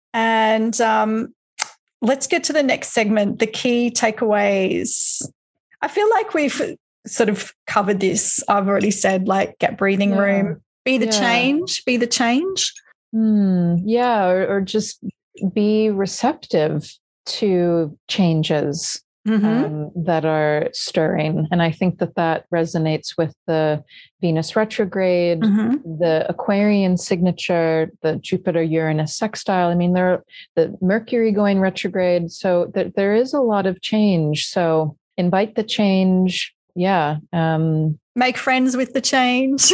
And um, let's get to the next segment, the key takeaways. I feel like we've sort of covered this. I've already said, like, get breathing yeah. room, be the yeah. change, be the change. Mm, yeah, or, or just be receptive to changes mm-hmm. um, that are stirring. And I think that that resonates with the Venus retrograde, mm-hmm. the Aquarian signature, the Jupiter-Uranus sextile. I mean, there the Mercury going retrograde. So th- there is a lot of change. So invite the change. Yeah. Um, Make friends with the change.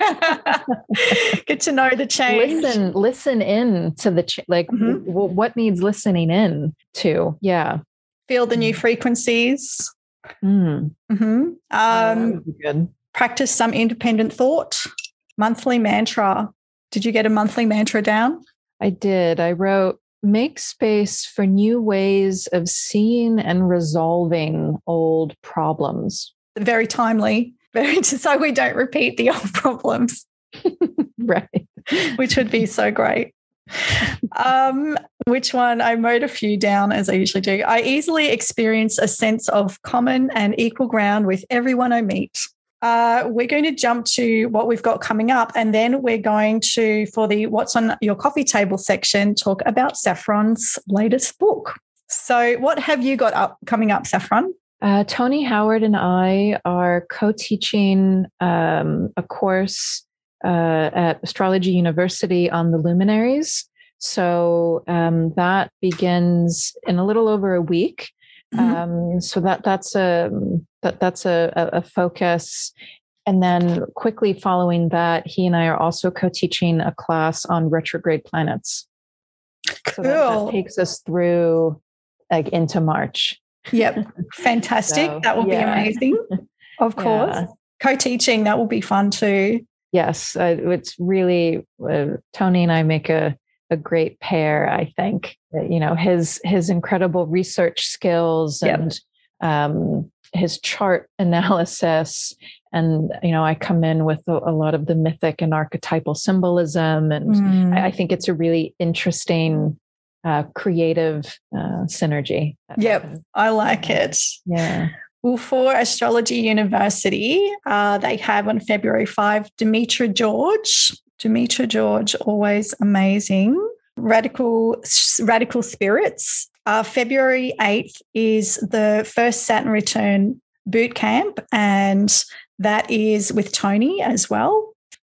Get to know the change. Listen, listen in to the, ch- like mm-hmm. w- what needs listening in to. Yeah. Feel the new frequencies. Mm. Mm-hmm. Um, oh, that would be good. Practice some independent thought. Monthly mantra. Did you get a monthly mantra down? I did. I wrote, make space for new ways of seeing and resolving old problems. Very timely. very so we don't repeat the old problems. Right. Which would be so great. Um, which one? I wrote a few down, as I usually do. I easily experience a sense of common and equal ground with everyone I meet. Uh, we're going to jump to what we've got coming up, and then we're going to, for the What's on Your Coffee Table section, talk about Saffron's latest book. So what have you got up coming up, Saffron? Uh, Tony Howard and I are co-teaching um, a course uh, at Astrology University on the luminaries. So um, that begins in a little over a week. Mm-hmm. Um, so that that's a that that's a, a focus, and then quickly following that, he and I are also co-teaching a class on retrograde planets. Cool. So that, that takes us through like into March. Yep, fantastic. So, that will yeah. be amazing. Of course, yeah. Co-teaching, that will be fun too. Yes, uh, it's really uh, Tony and I make a. a great pair, I think. You know, his his incredible research skills and yep. um, his chart analysis, and you know, I come in with a, a lot of the mythic and archetypal symbolism, and mm. I, I think it's a really interesting, uh, creative uh, synergy. Yep, I like it. Yeah. Well, for Astrology University, uh, they have on February fifth, Demetra George. Demetra George, always amazing. Radical Radical Spirits. Uh, February eighth is the first Saturn return boot camp, and that is with Tony as well.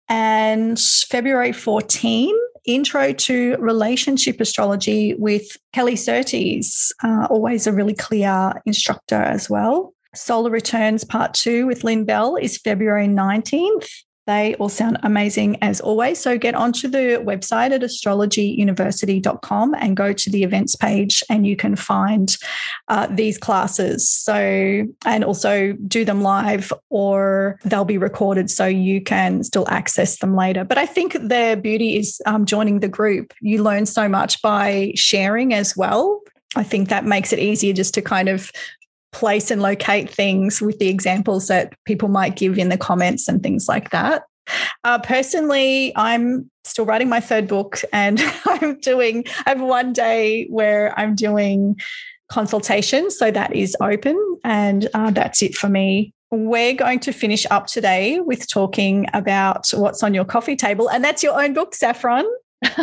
And February fourteenth, Intro to Relationship Astrology with Kelly Surtees, uh, always a really clear instructor as well. Solar Returns Part two with Lynn Bell is February nineteenth. They all sound amazing as always. So get onto the website at astrology university dot com and go to the events page, and you can find uh, these classes. So, and also do them live, or they'll be recorded so you can still access them later. But I think the beauty is um, joining the group. You learn so much by sharing as well. I think that makes it easier just to kind of place and locate things with the examples that people might give in the comments and things like that. Uh, personally, I'm still writing my third book, and I'm doing, I have one day where I'm doing consultations. So that is open, and uh, that's it for me. We're going to finish up today with talking about what's on your coffee table, and that's your own book, Saffron. uh,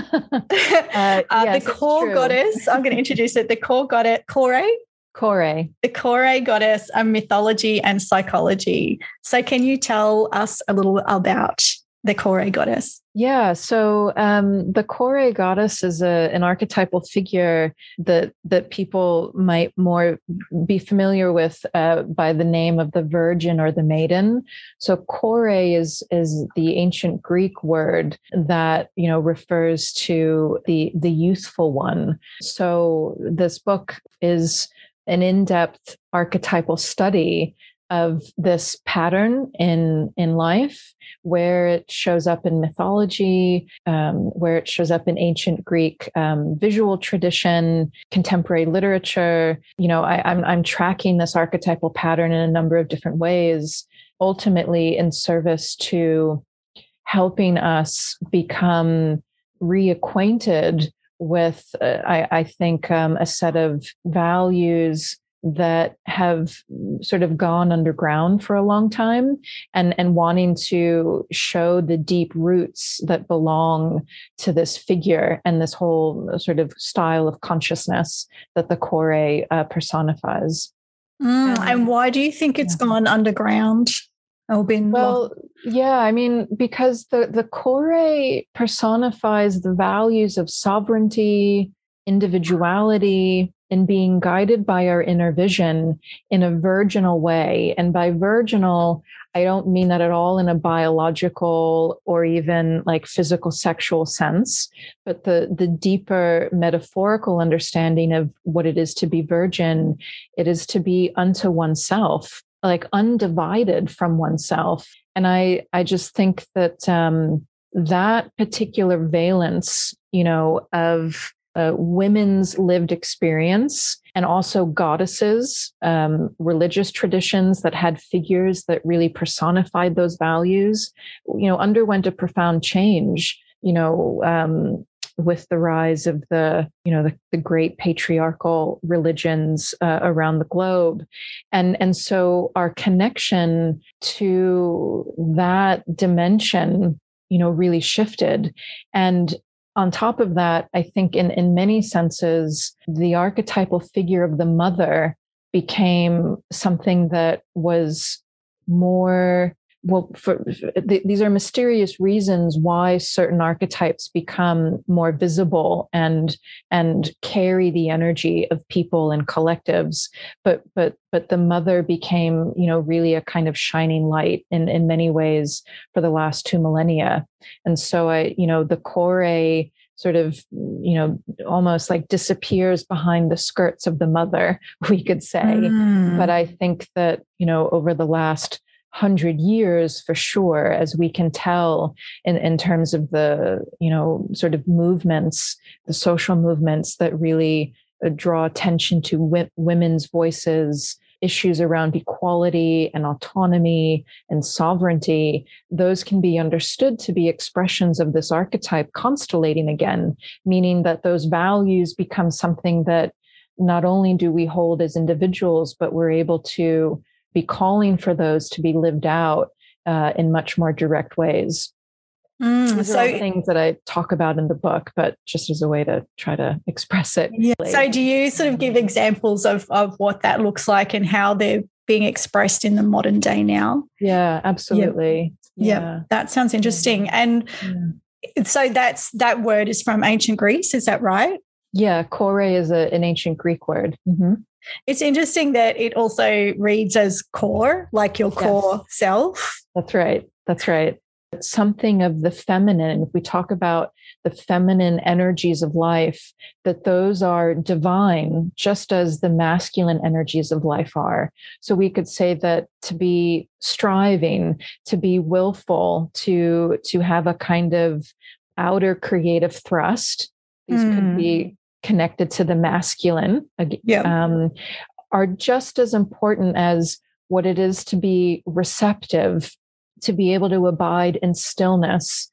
uh, yes, the Core Goddess. I'm going to introduce it. The Core Goddess, Kore. Kore. The Kore Goddess, a mythology and psychology. So can you tell us a little about the Kore Goddess? Yeah. So um, the Kore Goddess is a, an archetypal figure that that people might more be familiar with uh, by the name of the Virgin or the Maiden. So Kore is is the ancient Greek word that, you know, refers to the the youthful one. So this book is an in-depth archetypal study of this pattern in, in life, where it shows up in mythology, um, where it shows up in ancient Greek um, visual tradition, contemporary literature. You know, I, I'm, I'm tracking this archetypal pattern in a number of different ways, ultimately in service to helping us become reacquainted with, uh, I, I think, um, a set of values that have sort of gone underground for a long time, and, and wanting to show the deep roots that belong to this figure and this whole sort of style of consciousness that the Kore uh, personifies. Mm, and, and why do you think it's yeah. gone underground? Or been well, lost? Yeah, I mean, because the, the Kore personifies the values of sovereignty, individuality, and being guided by our inner vision in a virginal way. And by virginal, I don't mean that at all in a biological or even like physical sexual sense, but the, the deeper metaphorical understanding of what it is to be virgin. It is to be unto oneself, like undivided from oneself. And I, I just think that um, that particular valence, you know, of uh, women's lived experience, and also goddesses, um, religious traditions that had figures that really personified those values, you know, underwent a profound change, you know, um, with the rise of the, you know, the, the great patriarchal religions uh, around the globe. And, and so our connection to that dimension, you know, really shifted. And on top of that, I think in, in many senses, the archetypal figure of the mother became something that was more, well, for, for th- these are mysterious reasons why certain archetypes become more visible and and carry the energy of people and collectives. But but but the mother became, you know, really a kind of shining light in in many ways for the last two millennia. And so I, you know, the Kore sort of, you know, almost like disappears behind the skirts of the mother, we could say. Mm. But I think that, you know, over the last hundred years, for sure, as we can tell in, in terms of the, you know, sort of movements, the social movements that really uh, draw attention to w- women's voices, issues around equality and autonomy and sovereignty, those can be understood to be expressions of this archetype constellating again, meaning that those values become something that not only do we hold as individuals, but we're able to be calling for those to be lived out uh, in much more direct ways. Mm, These so are all things that I talk about in the book, but just as a way to try to express it. Yeah. So do you sort of give examples of, of what that looks like and how they're being expressed in the modern day now? Yeah, absolutely. Yeah, yeah. That sounds interesting. And yeah. so that's that word is from ancient Greece, is that right? Yeah, Kore is a, an ancient Greek word. Mm-hmm. It's interesting that it also reads as core, like your core yes. self. That's right. That's right. It's something of the feminine. If we talk about the feminine energies of life, that those are divine, just as the masculine energies of life are. So we could say that to be striving, to be willful, to, to have a kind of outer creative thrust, these mm. could be connected to the masculine, yeah. um, are just as important as what it is to be receptive, to be able to abide in stillness,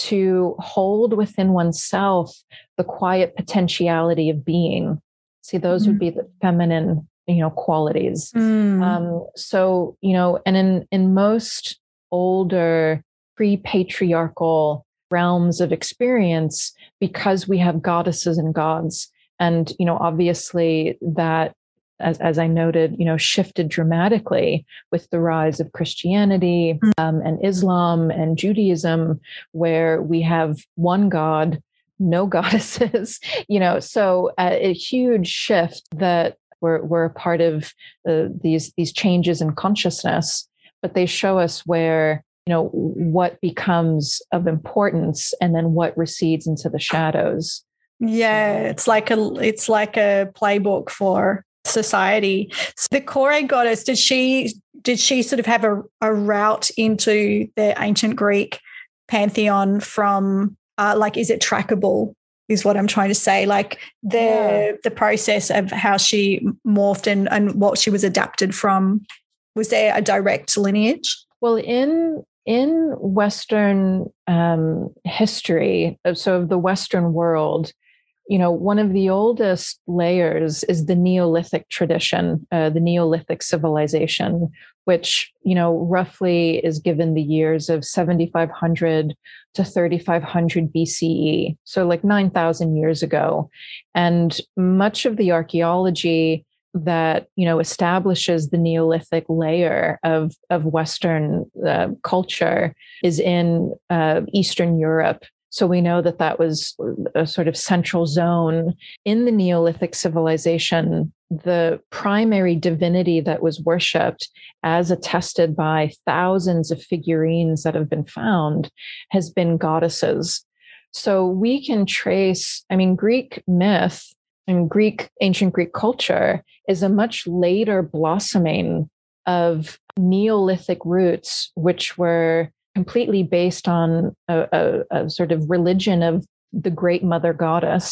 to hold within oneself the quiet potentiality of being. See, those mm. would be the feminine, you know, qualities. Mm. Um, so, you know, and in, in most older pre-patriarchal realms of experience, because we have goddesses and gods. And, you know, obviously that, as, as I noted, you know, shifted dramatically with the rise of Christianity um, and Islam and Judaism, where we have one God, no goddesses, you know, so uh, a huge shift that we're, we're a part of uh, these, these changes in consciousness, but they show us where, you know, what becomes of importance and then what recedes into the shadows. Yeah, it's like a it's like a playbook for society. So the Kore goddess, did she did she sort of have a, a route into the ancient Greek pantheon from uh, like, is it trackable? Is what I'm trying to say. Like the yeah. the process of how she morphed and, and what she was adapted from. Was there a direct lineage? Well, in in Western um, history, so of the Western world, you know, one of the oldest layers is the Neolithic tradition, uh, the Neolithic civilization, which, you know, roughly is given the years of seventy-five hundred to thirty-five hundred B C E. So like nine thousand years ago. And much of the archaeology that, you know, establishes the Neolithic layer of, of Western uh, culture is in uh, Eastern Europe. So we know that that was a sort of central zone in the Neolithic civilization. The primary divinity that was worshipped, as attested by thousands of figurines that have been found, has been goddesses. So we can trace, I mean, Greek myth and Greek, ancient Greek culture is a much later blossoming of Neolithic roots, which were completely based on a, a, a sort of religion of the great mother goddess.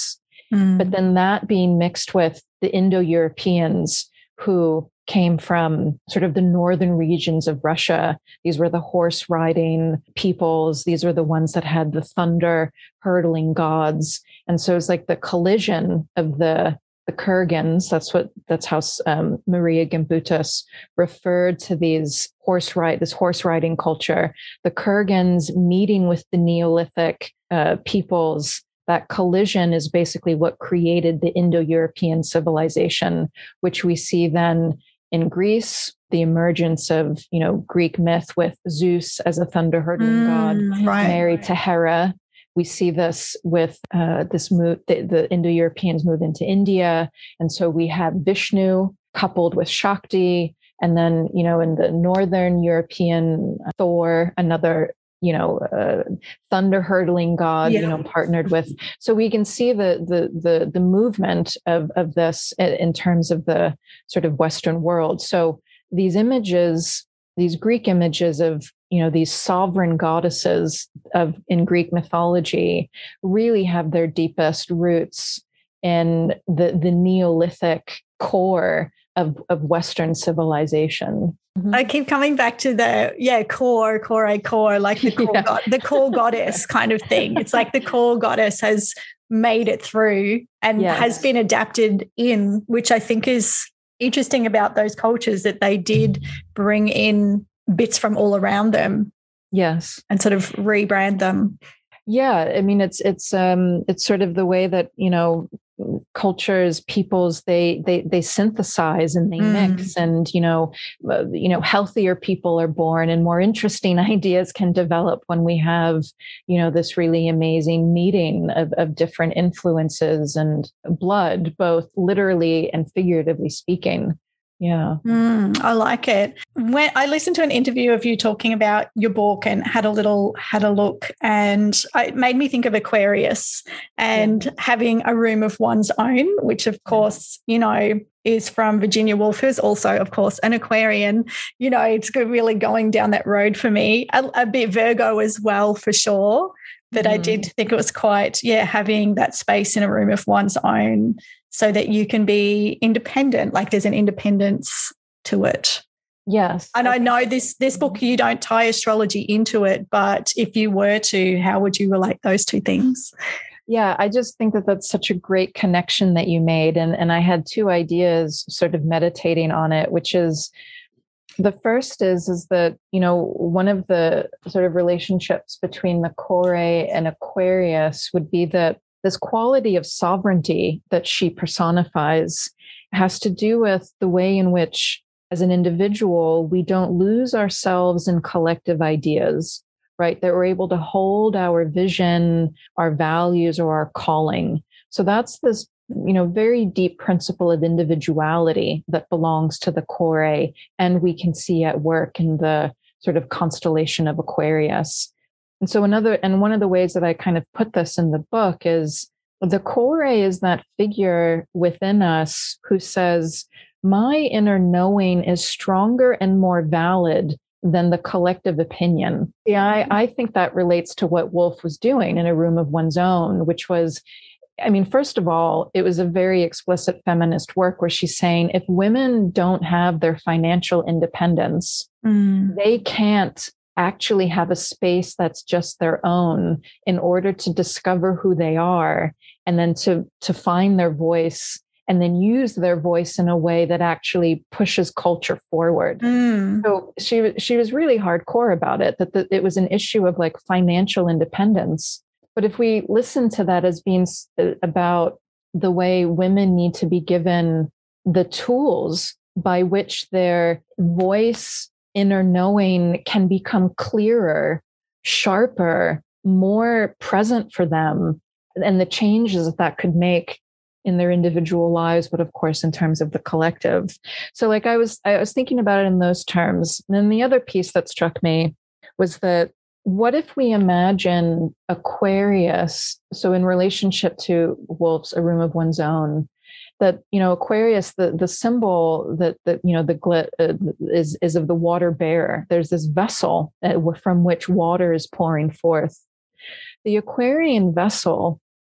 Mm. But then that being mixed with the Indo-Europeans who came from sort of the northern regions of Russia. These were the horse riding peoples. These were the ones that had the thunder hurtling gods. And so it's like the collision of the the Kurgans. That's what that's how um, Maria Gimbutas referred to these horse ride this horse riding culture. The Kurgans meeting with the Neolithic uh, peoples. That collision is basically what created the Indo-European civilization, which we see then in Greece, the emergence of, you know, Greek myth with Zeus as a thunder hurtling mm, god, right. married to Hera. We see this with uh, this move, the, the Indo-Europeans move into India. And so we have Vishnu coupled with Shakti. And then, you know, in the Northern European, Thor, another, you know, uh, thunder hurtling god, yeah. you know, partnered with. So we can see the the the the movement of of this in terms of the sort of Western world. So these images, these Greek images of, you know, these sovereign goddesses of in Greek mythology really have their deepest roots in the the Neolithic core of of Western civilization. Mm-hmm. I keep coming back to the, yeah, core, core, core, like the core, yeah. god, the core goddess kind of thing. It's like the core goddess has made it through and yes. has been adapted in, which I think is interesting about those cultures, that they did bring in bits from all around them. Yes. And sort of rebrand them. Yeah. I mean, it's, it's, um, it's sort of the way that, you know, cultures, peoples, they they they synthesize and they mm. mix, and you know, uh, you know, healthier people are born, and more interesting ideas can develop when we have, you know, this really amazing meeting of, of different influences and blood, both literally and figuratively speaking. Yeah. Mm, I like it. When I listened to an interview of you talking about your book and had a little, had a look, and it made me think of Aquarius and yeah. having a room of one's own, which of course, you know, is from Virginia Woolf, who's also, of course, an Aquarian. You know, it's really going down that road for me. A, a bit Virgo as well, for sure. But mm. I did think it was quite, yeah, having that space in a room of one's own, so that you can be independent, like there's an independence to it. Yes. And I know this this book, you don't tie astrology into it, but if you were to, how would you relate those two things? Yeah, I just think that that's such a great connection that you made. And, and I had two ideas sort of meditating on it, which is, the first is, is that, you know, one of the sort of relationships between the Kore and Aquarius would be that this quality of sovereignty that she personifies has to do with the way in which, as an individual, we don't lose ourselves in collective ideas, right? That we're able to hold our vision, our values, or our calling. So that's this, you know, very deep principle of individuality that belongs to the Kore, and we can see at work in the sort of constellation of Aquarius. And so another, and one of the ways that I kind of put this in the book is the Kore is that figure within us who says, my inner knowing is stronger and more valid than the collective opinion. Yeah, I, I think that relates to what Woolf was doing in A Room of One's Own, which was, I mean, first of all, it was a very explicit feminist work where she's saying if women don't have their financial independence, mm. they can't actually have a space that's just their own in order to discover who they are, and then to to find their voice, and then use their voice in a way that actually pushes culture forward. Mm. So she she was really hardcore about it, that the, it was an issue of like financial independence. But if we listen to that as being about the way women need to be given the tools by which their voice, inner knowing can become clearer, sharper, more present for them, and the changes that that could make in their individual lives, but of course in terms of the collective. So like I was I was thinking about it in those terms. And then the other piece that struck me was that, what if we imagine Aquarius, so in relationship to Woolf's A Room of One's Own, that, you know, Aquarius, the, the symbol that, that, you know, the glit uh, is, is of the water bearer. There's this vessel uh, from which water is pouring forth. The Aquarian vessel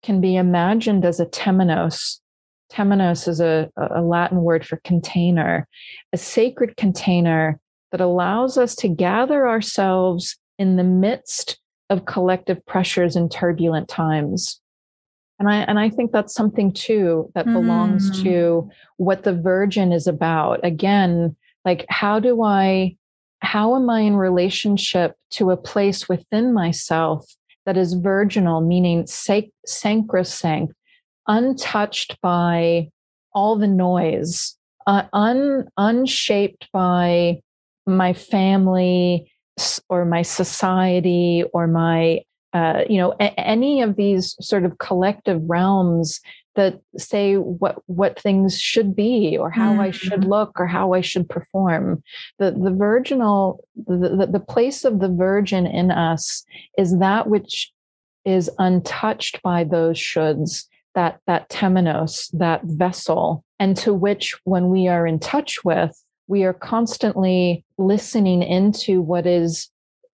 can be imagined as a temenos. Temenos is a, a Latin word for container, a sacred container that allows us to gather ourselves in the midst of collective pressures in turbulent times. And I and I think that's something too that belongs mm. to what the Virgin is about. Again, like how do I, how am I in relationship to a place within myself that is virginal, meaning sac- sacrosanct, untouched by all the noise, uh, un, unshaped by my family or my society or my, uh, you know, a- any of these sort of collective realms that say what what things should be or how mm-hmm. I should look or how I should perform. The the virginal, the, the, the place of the Virgin in us is that which is untouched by those shoulds, that that temenos, that vessel, and to which when we are in touch with, we are constantly listening into what is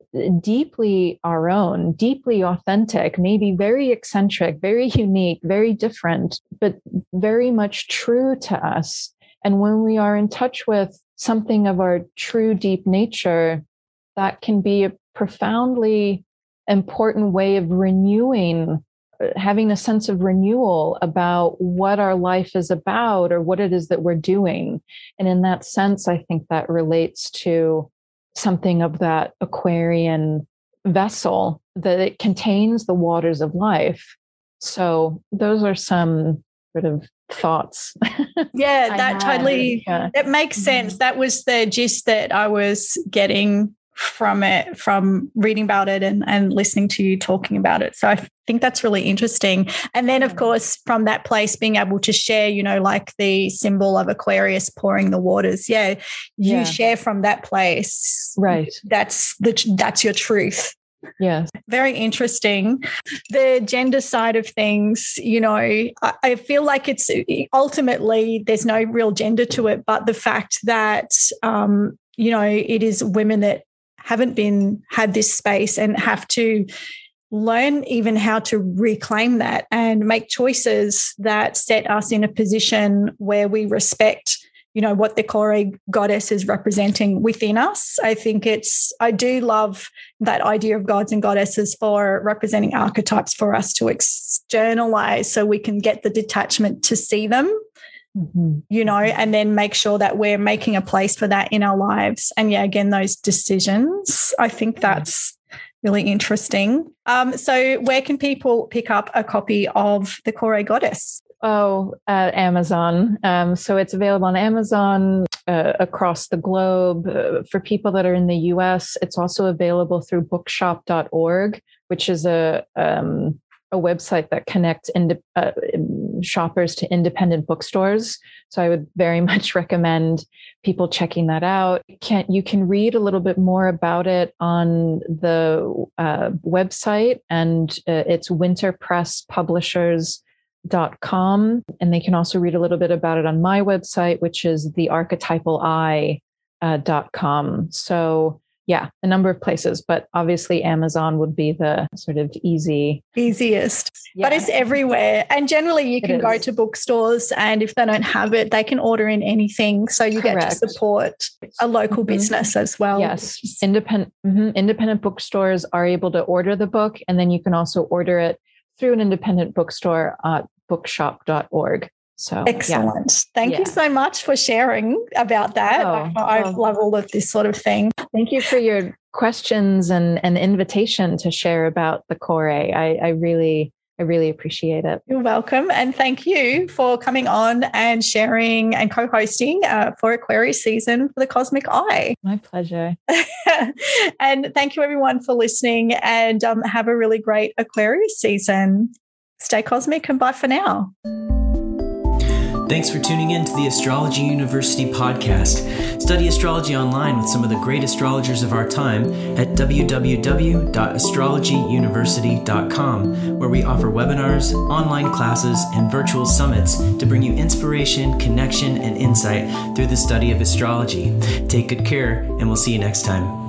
deeply our own, deeply authentic, maybe very eccentric, very unique, very different, but very much true to us. And when we are in touch with something of our true deep nature, that can be a profoundly important way of renewing, having a sense of renewal about what our life is about or what it is that we're doing. And in that sense, I think that relates to something of that Aquarian vessel, that it contains the waters of life. So those are some sort of thoughts. Yeah, that totally, yeah. It makes sense. That was the gist that I was getting from it, from reading about it and, and listening to you talking about it. So I think that's really interesting. And then, of course, from that place, being able to share, you know, like the symbol of Aquarius pouring the waters. Yeah, you yeah. share from that place. Right. That's the that's your truth. Yes. Very interesting. The gender side of things, you know, I, I feel like it's ultimately there's no real gender to it, but the fact that, um, you know, it is women that haven't been had this space and have to learn even how to reclaim that and make choices that set us in a position where we respect, you know, what the Kore goddess is representing within us. I think it's, I do love that idea of gods and goddesses for representing archetypes for us to externalize so we can get the detachment to see them. Mm-hmm. You know, and then make sure that we're making a place for that in our lives. And yeah, again, those decisions, I think that's really interesting. Um, so where can people pick up a copy of the Kore Goddess? Oh, at Amazon. Um, so it's available on Amazon uh, across the globe. Uh, for people that are in the U S, it's also available through bookshop dot org, which is a um, a website that connects ind- uh, shoppers to independent bookstores. So I would very much recommend people checking that out. You can, you can read a little bit more about it on the uh, website, and uh, it's winter press publishers dot com. And they can also read a little bit about it on my website, which is the archetypal eye dot com. So yeah, a number of places, but obviously Amazon would be the sort of easy. Easiest. Yeah. But it's everywhere. And generally you can go to bookstores, and if they don't have it, they can order in anything. So you Correct. Get to support a local mm-hmm. business as well. Yes. Independent, mm-hmm. independent bookstores are able to order the book, and then you can also order it through an independent bookstore at bookshop dot org. So excellent. Yeah. Thank yeah. you so much for sharing about that. Oh, I, I oh. love all of this sort of thing. Thank you for your questions and an invitation to share about the Kore. I, I really, I really appreciate it. You're welcome. And thank you for coming on and sharing and co-hosting uh, for Aquarius season for the Cosmic Eye. My pleasure. And thank you everyone for listening, and um, have a really great Aquarius season. Stay cosmic, and bye for now. Thanks for tuning in to the Astrology University podcast. Study astrology online with some of the great astrologers of our time at w w w dot astrology university dot com, where we offer webinars, online classes, and virtual summits to bring you inspiration, connection, and insight through the study of astrology. Take good care, and we'll see you next time.